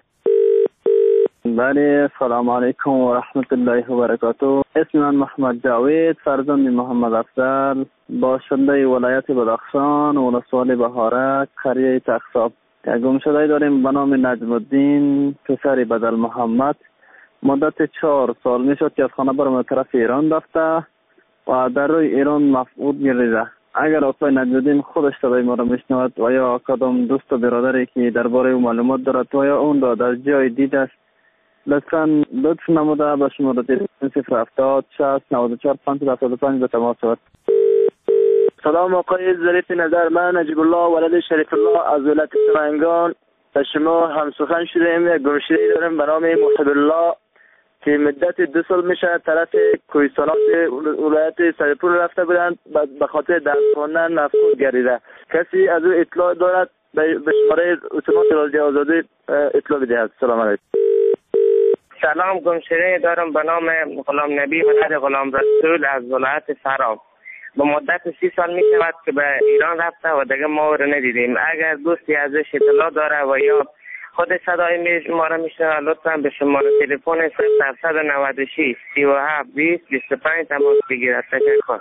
بله، سلام علیکم و رحمت الله و برکاته. اسم من محمد جاوید فرزند محمد افضل، باشنده ولایت بدخشان ولسوالی بهارک قریه تقصاب. گمشده داریم به نام نجم الدین پسر بدل محمد. مدت 4 سال می شد که از خانه برم طرف ایران رفته و در روی ایران مفقود گردیده. اگر آقای نجم الدین خودش صدای ما را میشنود و یا کدام دوست و برادری که درباره او معلومات دارد و یا اون را در جای دید است، لطف نموده به شماره تلفن 070 60 94 575 به تماس شود. سلام آقای ظریف نظر، من نجیب الله ولد شریف الله از ولایت سمنگان با شما هم سخن شدیم. یک گمشده دارم به نام محب الله که مدت 2 سال میشه طرف کوهستانات ولایت سرپور رفته بودند، به خاطر درس خواندن مفقود گردیده. کسی از او اطلاع دارد به شماره اتومات رادیو آزادی اطلاع بدهد. سلام علیکم. سلام، گمشده دارم به نام غلام نبی ولد غلام رسول از ولایت فرام. با مدت 30 سال می شود که به ایران رفته و دیگه ما رو ندیدیم. اگر دوستی ازش اطلاع داره و یا خود صدای ما را میشنوه لطفا به شماره تلفن 0796 37 20 25 تماس بگیرد. تشکر.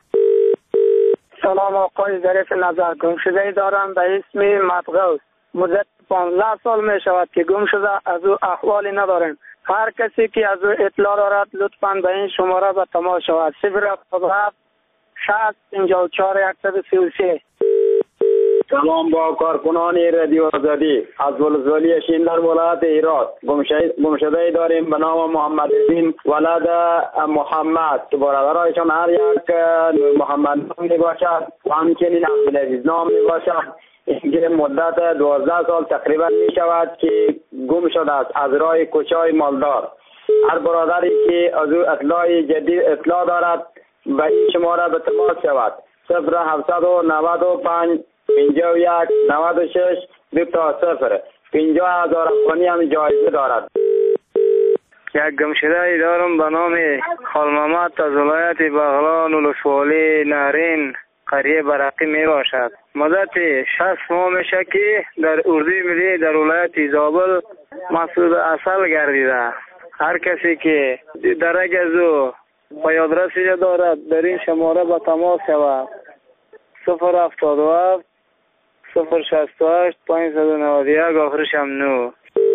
سلام آقای ظریف نظر، گمشده دارم به اسم مطغوس. مدت 15 سال می شود که گم شده، از او احوالی نداریم. هر کسی که از او اطلاع دارد لطفا به این شماره به تماس شود 077 60 54 133. سلام با کارکنان رادیو آزادی از ولسوالی شین در ولایت هرات. گمشده داریم به نام محمد الدین ولد محمد که برادرایشان هر یک محمد نام می باشد و همچنین عبدالعزیز نام می باشد. اینکه مدت 12 سال تقریبا می شود که گم شده است از راه کوچه‌های مالدار. هر برادری که از او اطلاع جدید اطلاع دارد به این شماره به تماس شود 0795 51 96 2 50,000 افغانی هم جایزه دارد. یک گمشده دارم به نام خالمامد از ولایت بغلان ولسوالی نارین قریه برقی می باشد. مدت 6 ماه میشه که در اردوی ملی در ولایت زابل مسعود اصل گردیده. هر کسی که درک از او پیادرسی دارد در این شماره به تماس شود 077 068 591 آخرش هم 9.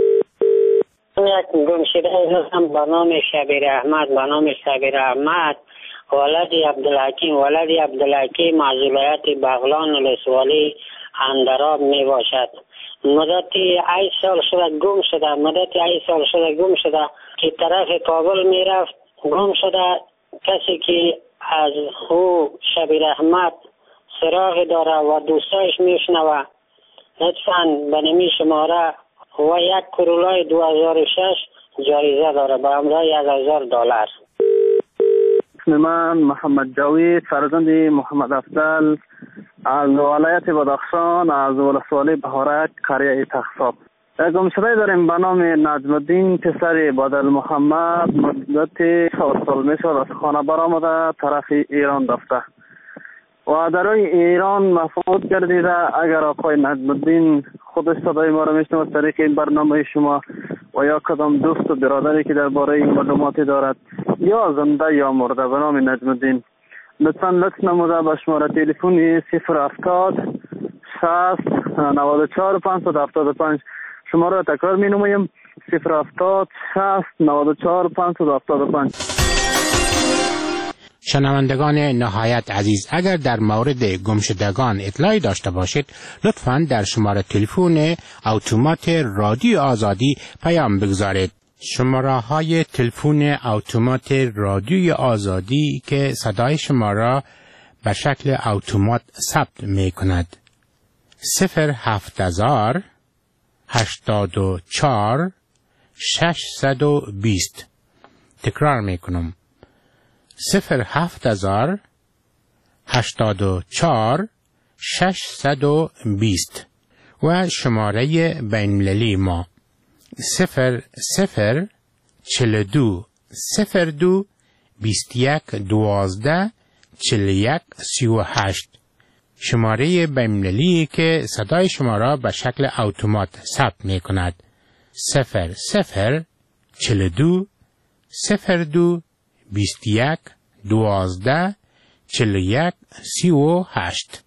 یک گمشده هم به نام شبیر احمد ولد عبدالحکیم از ولایت بغلان ولسوالی اندراب می باشد. مدت 8 سال شده گم شده که طرف کابل می رفت گم شده. کسی که از او شبیر احمد سراغ داره و دوستایش می شنوه لطفاً به نمی شماره و یک کرولای 2006 جایزه داره به همراه $1,000. من محمد جاوید فرزند محمد افضل از ولایت بدخشان از ولسوالی بهارک قریه تخصاب. یک گمشده داریم به نام نجم الدین پسر بدل محمد مدت 4 سال میشد از خانه برآمده طرف ایران رفته و در ایران مفقود گردیده. اگر آقای نجم الدین خودش صدای ما را میشنوه از طریق این برنامه شما و یا کدام دوست و برادری که درباره این معلوماتی دارد یا زنده یا مرده به نام نجم الدین لطفاً لطف نموده به شماره تلفنی 070 60 94 575 شماره را تکرار می نمایم 070 60 94 575. شنوندگان نهایت عزیز، اگر در مورد گمشدگان اطلاعی داشته باشید لطفاً در شماره تلفن اتومات رادیو آزادی پیام بگذارید. شماره های تلفن اتومات رادیو آزادی که صدای شما را به شکل اتومات ثبت می کند 07000 84 620. تکرار می کنم 07000 84 620 و شماره بین‌المللی ما 0042 02 21 12 41 38. شماره بین‌المللی که صدای شما را به شکل اتومات ثبت می کند 0042 02 21 12 41 38.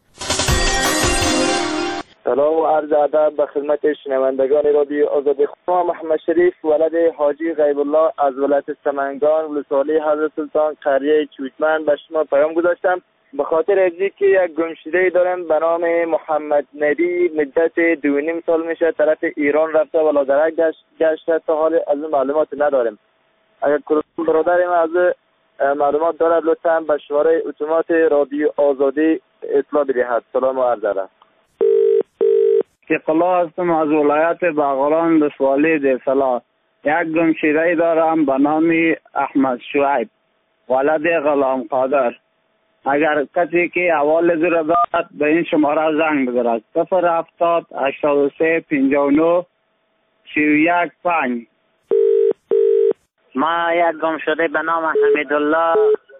سلام و عرض ادب به خدمت شنوندگان رادیو آزادی. خانم محمد شریف ولد حاجی غیب الله از ولایت سمنگان ولسوالی حضرت سلطان قریه چوچمن به شما پیام گذاشتم به خاطر ازی که یک گمشده دارم به نام محمد نبی مدت 2.5 سال میشه طرف ایران رفته و لادرک گشته تا حال از معلومات نداریم. اگر برادر ما از معلومات دارد لطفاً به شماره اتومات رادیو آزادی اطلاع بدهد. سلام و عرض ادب. استقلال هستم از ولایت بغلان ولسوالی دیرسلا. یک گمشده دارم به نام احمد شعیب ولد غلام قادر. اگر کسی که احوال زیر دارد به این شماره زنگ بزند 070 83 59 31 5. ما یک گمشده به نام حمیدالله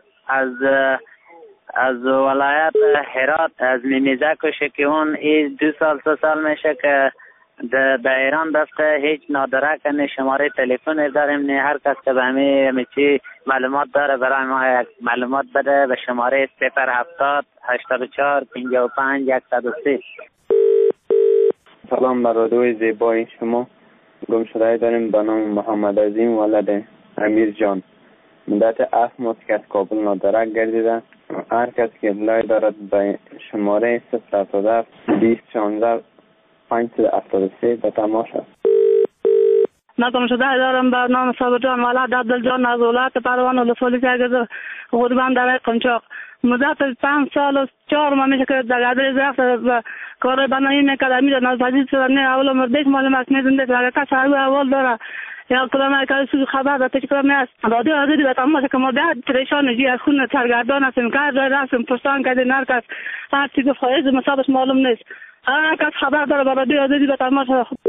از ولایت هرات از میمیزه کشه که اون 2 سال 3 سال میشه که به ایران رفته. هیچ نادرک نه شماره تلفن داریم نه هر کس که به همه چی معلومات داره برای ما یک معلومات بده به شماره 070 84 55 103. سلام بر رادیوی زیبای شما. گمشده داریم به نام محمد عظیم ولد امیر جان مدت 7 ماه که از کابل نادرک گردیده. هر کس که اطلاعی دارد به شماره 077 20 16 573 به تماس است. نگم شده دارم به نام صابر جان ولد عبدالجان از ولایت پروان ولسوالی سرگرد غربان در قنچاق. مدت 5 سال و 4 ماه میشه که در عدل رفت و کار بنایی میکرد. امیر نازدید شدن اول مردش معلوم است میدونده که اگر کس اول داره یا کلمه که سوز خبر داده که کلمه است رادیو آزادی به تماش که ما بعد پریشان جی از خون سرگردان هستیم کار رفتیم پشتان کردیم هر کس هر چی گفت خواهید مصابش معلوم نیست. هر کس خبر داره به رادیو آزادی به تماش.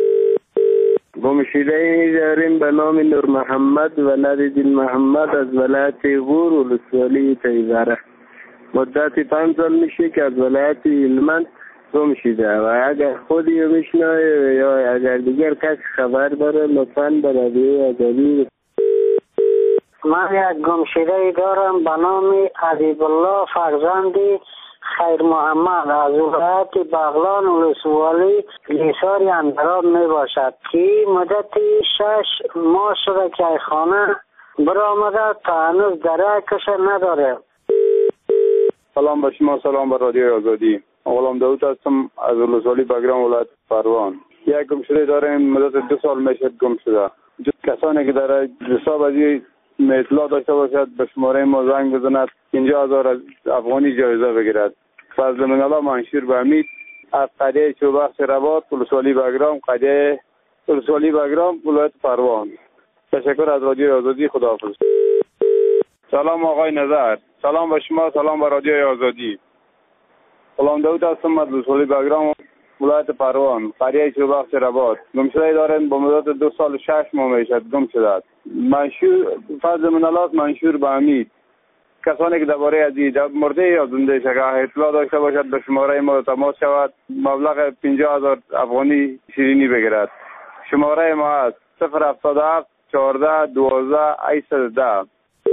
گمشده داریم به نام نور محمد ولد دین محمد از ولایت غور ولسوالی تیزاره. مدت 5 سال میشه که از ولایت هلمند گم شده و اگر خودی رو میشنوه یا اگر دیگر کس خبر داره لطفاً به رادیو آزادی. من یک گمشده دارم به نام حبیب الله فرزند خیر محمد از ولایت بغلان ولسوالی لیساری اندراب می باشد که مدت 6 ماه شده که خانه برآمده تا هنوز درکش نداره. سلام به شما، سلام به رادیو آزادی. غلام داوود هستم از ولسوالی بگرام ولایت پروان. یک گمشده داریم مدت 2 سال میشه گم شده. کسانی که در حساب از اطلاع داشته باشد به شماره ما زنگ بزند 50,000 افغانی جایزه بگیرد. فضل من الله منشور به امید از قریه چوبخش رباط ولسوالی بگرام قریه ولسوالی بگرام ولایت پروان. تشکر از رادیو آزادی. خداحافظ. سلام آقای نظر. سلام به شما، سلام به رادیو آزادی. غلام داوود هستم از ولسوالی بگرام ولایت پروان قریه چوبخش رباط. گمشده دارن با مدت 2 سال و 6 ماه میشه گم شده. منشور فضل من الله منشور به امید. کسانی که درباره از مرده یا زنده شده اطلاع داشته باشد به شماره ما تماس شود. مبلغ 50,000 افغانی شیرینی بگیرد. شماره ما است 077 14 12 810.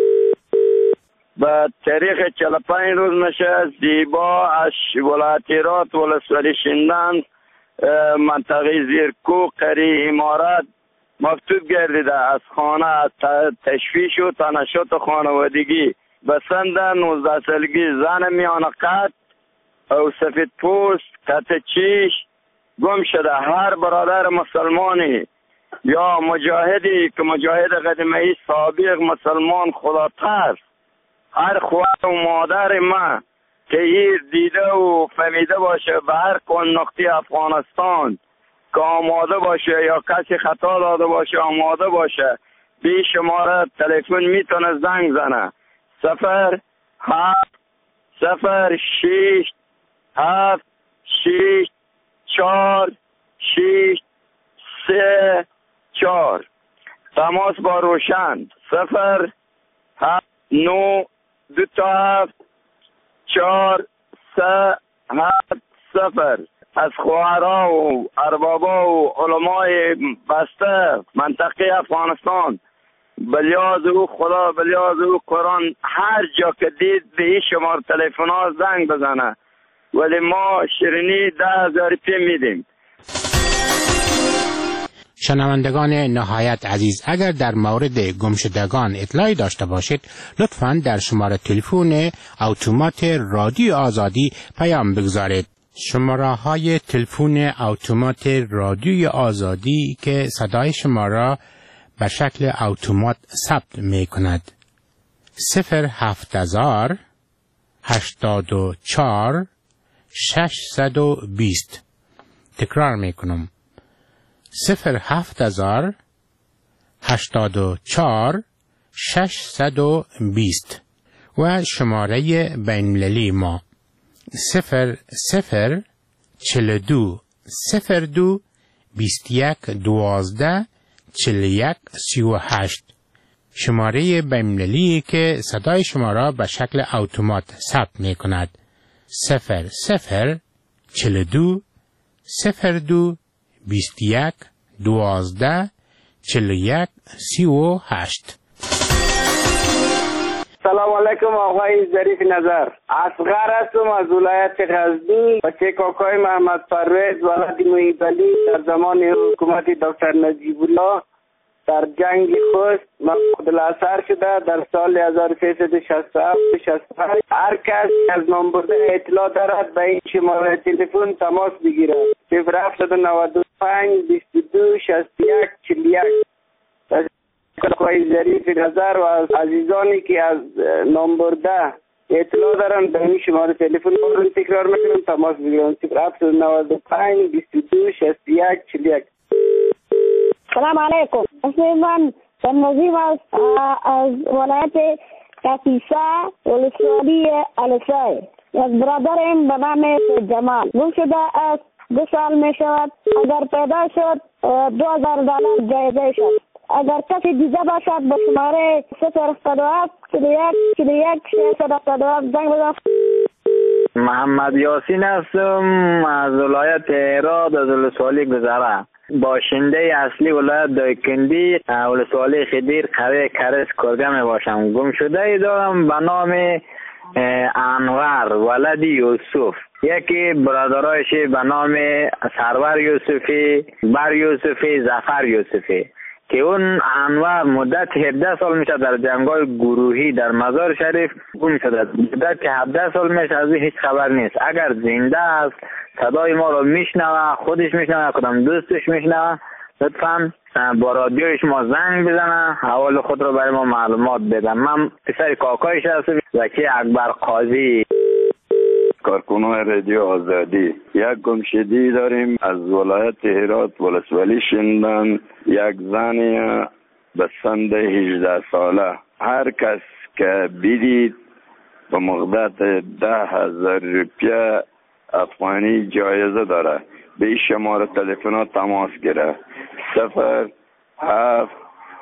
به تاریخ 45 روز میشه زیبا از ولایت هرات ولسوالی شندان منطقه زیرکو قریه امارات مفتوح گردیده. از خانه تشویش و تنشط خانوادگی به سند 19 سالگی زن میان قد او سفید پوست قط چیش گم شده. هر برادر مسلمانی یا مجاهدی که مجاهد قدیمی سابق مسلمان خدا ترس، هر خواهر و مادر ما که هیر دیده و فهمیده باشه به هر کن نقطه افغانستان که آماده باشه یا کسی خطا داده باشه آماده باشه بی شماره تلفن میتونه زنگ زنه 0 7 0 6 7 6 4 6 3 4. تماس با روشن 0 7 9 2 7 4 3 7 0. از خواهرها و اربابا و علمای بسته منطقه افغانستان بلیاز او خدا بلیاز او قرآن هر جا که دید به این شمار تلفن ها زنگ بزنه ولی ما شیرینی 10,000 روپیه میدیم. شنوندگان نهایت عزیز، اگر در مورد گمشدگان اطلاعی داشته باشید لطفاً در شماره تلفن اتومات رادیو آزادی پیام بگذارید. شماره های تلفن اتومات رادیوی آزادی که صدای شما را به شکل اتومات ثبت می کند 07000 84 620. تکرار می کنم 07000 84 620 و شماره بین‌المللی ما 00 42 02 21 12 41 38. شماره بین‌المللی که صدای شما را به شکل اتومات ثبت می کند 00 42 02 21 12 41 38. سلام علیکم آقای ظریف نظر. اصغر هستم از ولایت غزنی. بچه کاکای محمد پرویز ولد محیب علی در زمان حکومت دکتر نجیب الله در جنگ خوست مفقود الاثر شده در سال 1367. هر کس از نامبرده اطلاع دارد به این شماره تلفن تماس بگیرد 07925 22 61 41. خدای ظریف نظر و از عزیزانی که از نامبر 10 اطلاع دارن به این شماره تلفن رو تکرار میکنم تماس بگیرن 095 22 61 41. سلام علیکم. اسم من نظیم است از ولایت کسیسا ولسوالی الفای. یک برادرم به نام جمال گم شده است. 2 سال می شود. اگر پیدا شد $2000 جایزه شد. اگر کسی دیگه باشد به شماره 077 41 41 677 زنگ بزن. محمد یاسین هستم از ولایت هرات از ولسوالی گذره. باشنده اصلی ولایت دایکندی ولسوالی خدیر قریه کرس کرده می باشم. گم شده ای دارم به نام انور ولد یوسف. یکی برادرایش به نام سرور یوسفی، بر یوسفی، زفر یوسفی که اون انور مدت 17 سال میشه در جنگای گروهی در مزار شریف گم شده. مدت 17 سال میشه از هیچ خبر نیست. اگر زنده است صدای ما رو میشنوه، خودش میشنوه، کدام دوستش میشنوه، لطفاً با رادیوش ما زنگ بزنه، حوال خود رو برای ما معلومات بدن. من پسر کاکایش هستم زکی اکبر قاضی. کارکنان رادیو آزادی، یک گمشدگی داریم از ولایت هرات ولسوالی شندن. یک زن به سن 18 ساله. هر کس که بدید به مقدار 10,000 روپیه افغانی جایزه داره. به این شماره تلفن تماس گیره 079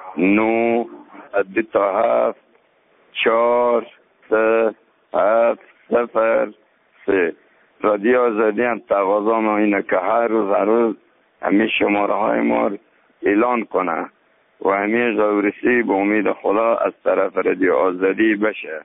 27 4 3 7 0 3. رادیو آزادی هم تقاضا ما اینه که هر روز همین شماره های ما اعلان کنه و همین دورسی به امید خدا از طرف رادیو آزادی بشه.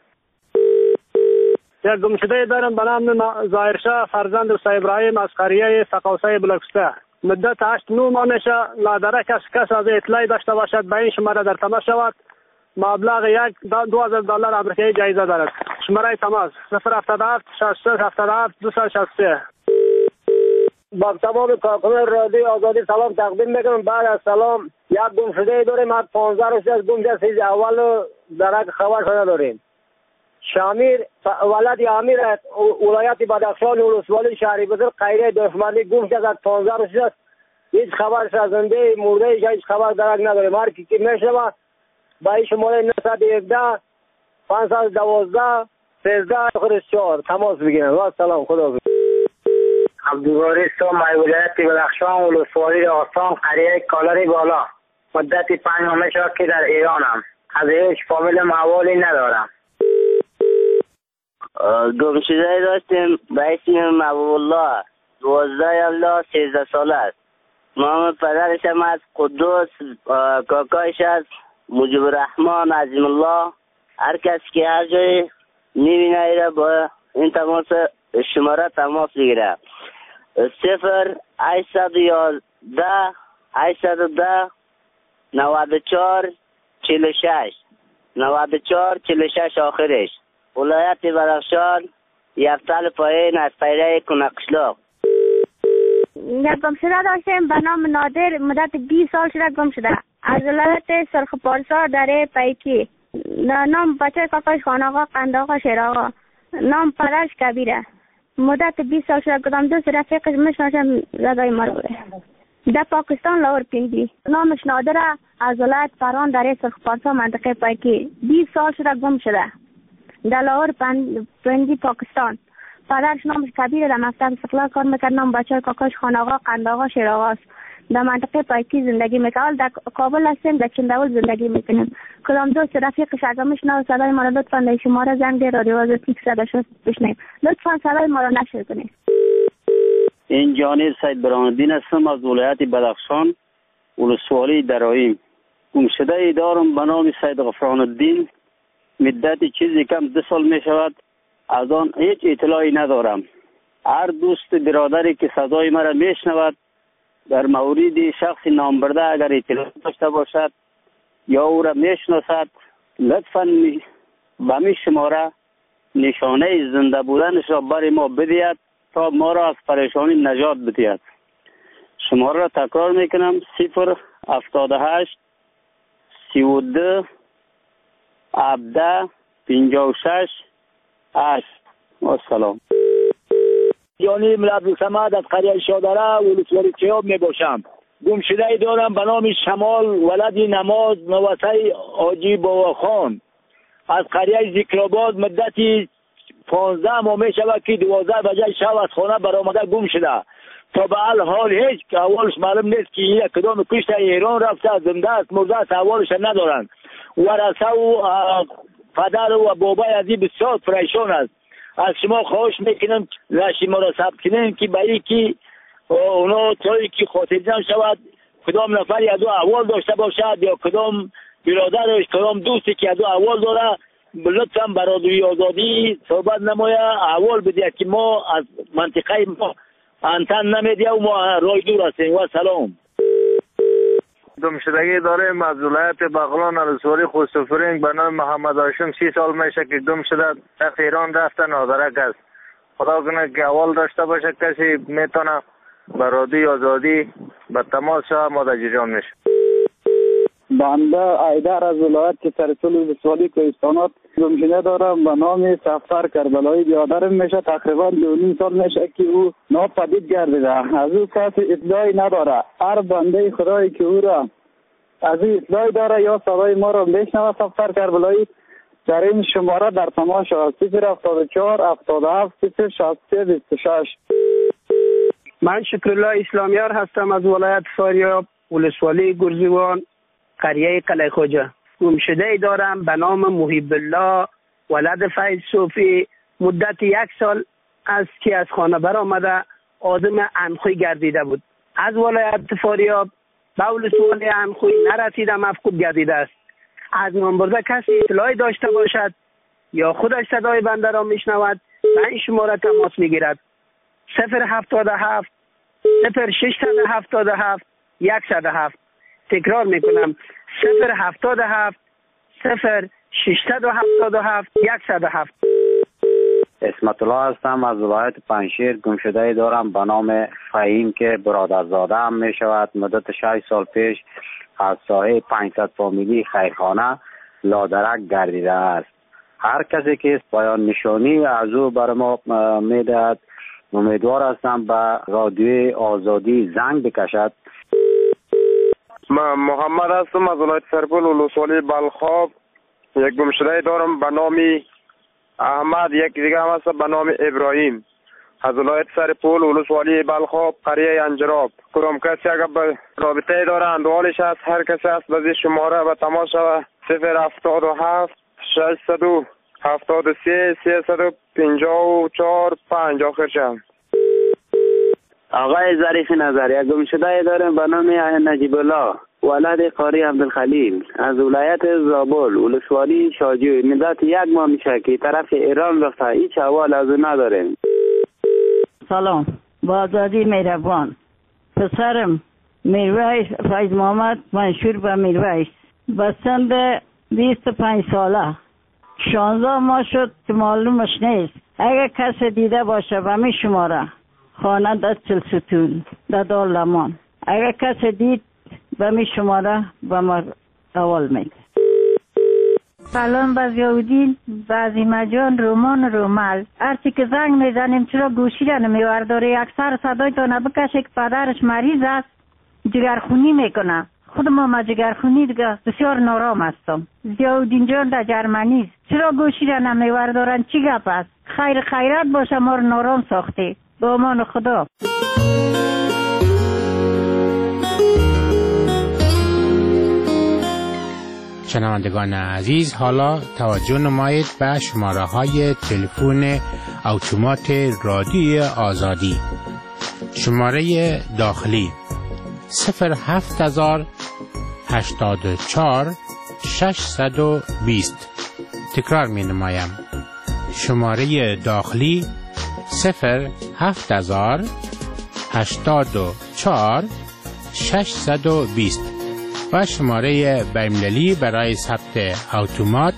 یک گمشده دارم به نام ظاهرشاه فرزند استاد ابراهیم از قریه سقاوسه بلوکسته. مدت 8-9 ماه میشه. نادره کس از اطلاعی داشته باشد به این شماره در تماس شود. مبلغ $2000 آمریکایی جایزه دارد. شماره تماس 077 6377 263. با تمام کارکنان رادیو آزادی سلام تقدیم میکنم. بعد از سلام یک گمشده داریم از 15 روز از گمشده اول درک خبر شده داریم. شامیر ولد امیر ولایت بدخشان ولسوالی شهری بزرگ قیره دشمنی گم شده از 15 روز است. هیچ خبر زنده مرده هیچ خبر درک نداریم. هر کی میشنوه با این شماره 911 512 13 تماس بگیرن. و سلام خدا بگیرن. عبدالوارث مای ولایت بدخشان ولسوالی آسان قریه کالری بالا. مدت 5 ماه شد که در ایرانم. از هیچ فامیل محوالی ندارم. گمشده داشتیم به اسم محبوب الله 12 الله 13 ساله است. نام پدرش هم از قدوس، کاکایش از مجیب الرحمن عظیم الله. هر کس که هر جای میبینه ایره با این تماس شماره تماس بگیره 0811 810 94 46 94 46 آخرش. ولایت بدخشان یفتل پایین از پیره کنقشلاق. یک گمشده داشتیم به نام نادر مدت 20 سال شده گم شده از ولایت سرخپارسا در پیکی. نام بچه کاکاش خان آقا قند آقا شیر آقا. نام پدرش کبیره. مدت 20 سال شده کدام دوست رفیقش مشناشم زدای ما رو بوده در پاکستان لاهور پیندی. نامش نادره از ولایت فران در سرخپارسا منطقه پیکی. 20 سال شده گم شده در لاهور پیندی پاکستان. پدرش نامش کبیره در مکتب استقلال کار میکرد. نام بچه کاکاش خان آقا قند آقا شیر آقا است. در منطقه پایکی زندگی میکنم. در کابل هستیم در چندول زندگی میکنیم. کدام دوست رفیقش اگه میشنوه صدای ما را لطفا در شماره زنگ ده رادیو آزادی صدا شد بشنویم. لطفا صدای ما را نشر کنید. این جانب سید برهان‌الدین هستم از ولایت بدخشان ولسوالی درایم. گمشده ای دارم به نام سید غفران الدین. مدت چیزی کم 2 سال می شود. از آن هیچ اطلاعی ندارم. هر دوست برادری که صدای مرا میشنود در مورد شخص نام برده اگر اطلاع داشته باشد یا او را میشناسد لطفاً به می شماره نشانه زنده بودنش را برای ما بدهید تا ما را از پریشانی نجات بدهد. شماره را تکرار میکنم 078 32 17 56 8. و سلام. یعنی عبدالصمد از قریه شادره ولسوالی چیاب می باشم. گمشده دارم به نام شمال ولد نماز نوسه حاجی باواخان از قریه ذکرآباد. مدتی 15 ماه می شود که 12 بجه شب از خانه برآمده گم شده. تا به حال هیچ که اولش معلوم نیست که یک کدام کشت ایران رفته، زنده است مرده است، اولش ندارند. ورثه و پدر و بابای ازی بسیار پریشان است. از شما خواهش میکنم شما را ثبت کنین که برای که اونا طوری که خاطرجمع شود کدام نفری از او احوال داشته باشد یا کدام برادرش کدام دوستی که از او احوال داره لطفا برادری آزادی صحبت نمایه احوال بدهید که ما از منطقه ما انتن نمیدیم و ما رای دور هستیم. و سلام. گمشدگی داریم از ولایت بغلان ولسوالی خوستفرینگ به نام محمد هاشم. 30 سال میشه که گم شده، از ایران رفته نادرک است. خدا کنه که اول داشته باشه کسی میتونه برادری آزادی به تماس شود ما در جریان میشه. بنده ایدر از ولایت سرسول ولسوالی کوهستانات گمشده دارم به نام سفر کربلایی. برادرم میشه تقریبا 2.5 سال میشه که او ناپدید گردیده. از او کسی اطلاعی نداره. هر بنده خدایی که او را از او اطلاعی داره یا صدای ما را بشنوه سفر کربلایی در این شماره در تماس شود 074 77 063 26. من شکرالله اسلامیار هستم از ولایت فاریاب ولسوالی گرزیوان قریه قلعه خوجه. گمشده دارم به نام محب الله ولد فیض صوفی. مدت 1 سال است که از خانه برآمده آدم انخوی گردیده بود. از ولایت فاریاب به ولسوالی انخوی نرسیده مفقود گردیده است. از نامبرده کسی اطلاعی داشته باشد یا خودش صدای بنده را میشنود و این شماره تماس میگیرد 077 0677 107. تکرار میکنم 077 0677 107. اسمت الله هستم از ولایت پنجشیر. گمشده دارم به نام فهیم که برادرزاده هم می شود. مدت 6 سال پیش از ساحه 500 فامیلی خیرخانه لادرک گردیده است. هر کسی که پایان نشانی از او بر ما می دهد امیدوار هستم به رادیوی آزادی زنگ بکشد. من محمد هستم از ولایت سرپل ولسوالی بلخاب. یک گمشده دارم به نام احمد، یک دیگه هم هست به نام ابراهیم از ولایت سرپل ولسوالی بلخاب قریه انجراب. کدام کسی اگر به رابطه داره اندوالش هست هر کسی هست به شماره به تماس شود 077 673 354 5 آخر شد. آقای ظریف نظری گمشده داریم به نام نجیب الله ولد قاری عبدالخلیل از ولایت زابل ولسوالی شاجوی. مدت 1 ماه میشه که طرف ایران رفته، هیچ احوال از او نداریم. سلام، با آزادی مهربان. پسرم میرویس فیض محمد منشور به میرویس به سن 25 ساله 16 ماه شد که معلومش نیست. اگر کسی دیده باشه به می شماره خانه در چلستون در دار لمان، اگر کسی دید به می شماره به ما اول میده. سلام بزیاودین بعضی جان رومان رومل. هرچی که زنگ میزنیم چرا گوشی را نمیورداره؟ اکثر صدای تا نبکشه که پدرش مریض است جگرخونی میکنه. خود ما جگرخونی دیگه بسیار نارام هستم. زیاودین جان در جرمنی است. چرا گوشی را نمیوردارن؟ چی گپ است؟ خیرات باشه ما رو نارام ساخته. به امان خدا. شنوندگان عزیز، حالا توجه نمایید به شماره های تلفن اتومات رادیوی آزادی. شماره داخلی 07000 84 620. تکرار می نمایم. شماره داخلی 07000 84 620 و شماره بین‌المللی برای ثبت اتومات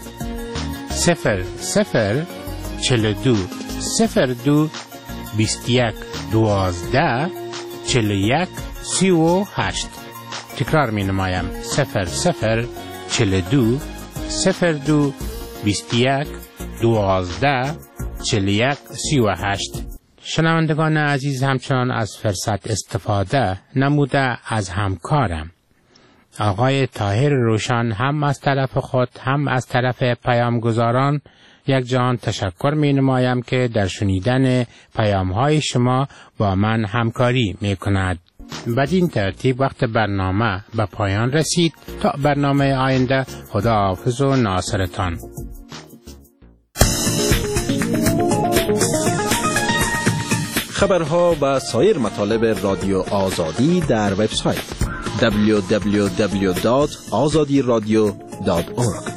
0042 02 21 12 41 38. تکرار می نمایم 0042 42 02 21 12 41 38. شنوندگان عزیز، همچنان از فرصت استفاده نموده از همکارم آقای طاهر روشن هم از طرف خود هم از طرف پیامگزاران یک جهان تشکر می نمایم که در شنیدن پیام های شما با من همکاری می کند. بدین ترتیب وقت برنامه به پایان رسید. تا برنامه آینده، خداحافظ و ناصرتان. خبرها و سایر مطالب رادیو آزادی در وبسایت www.azadiradio.org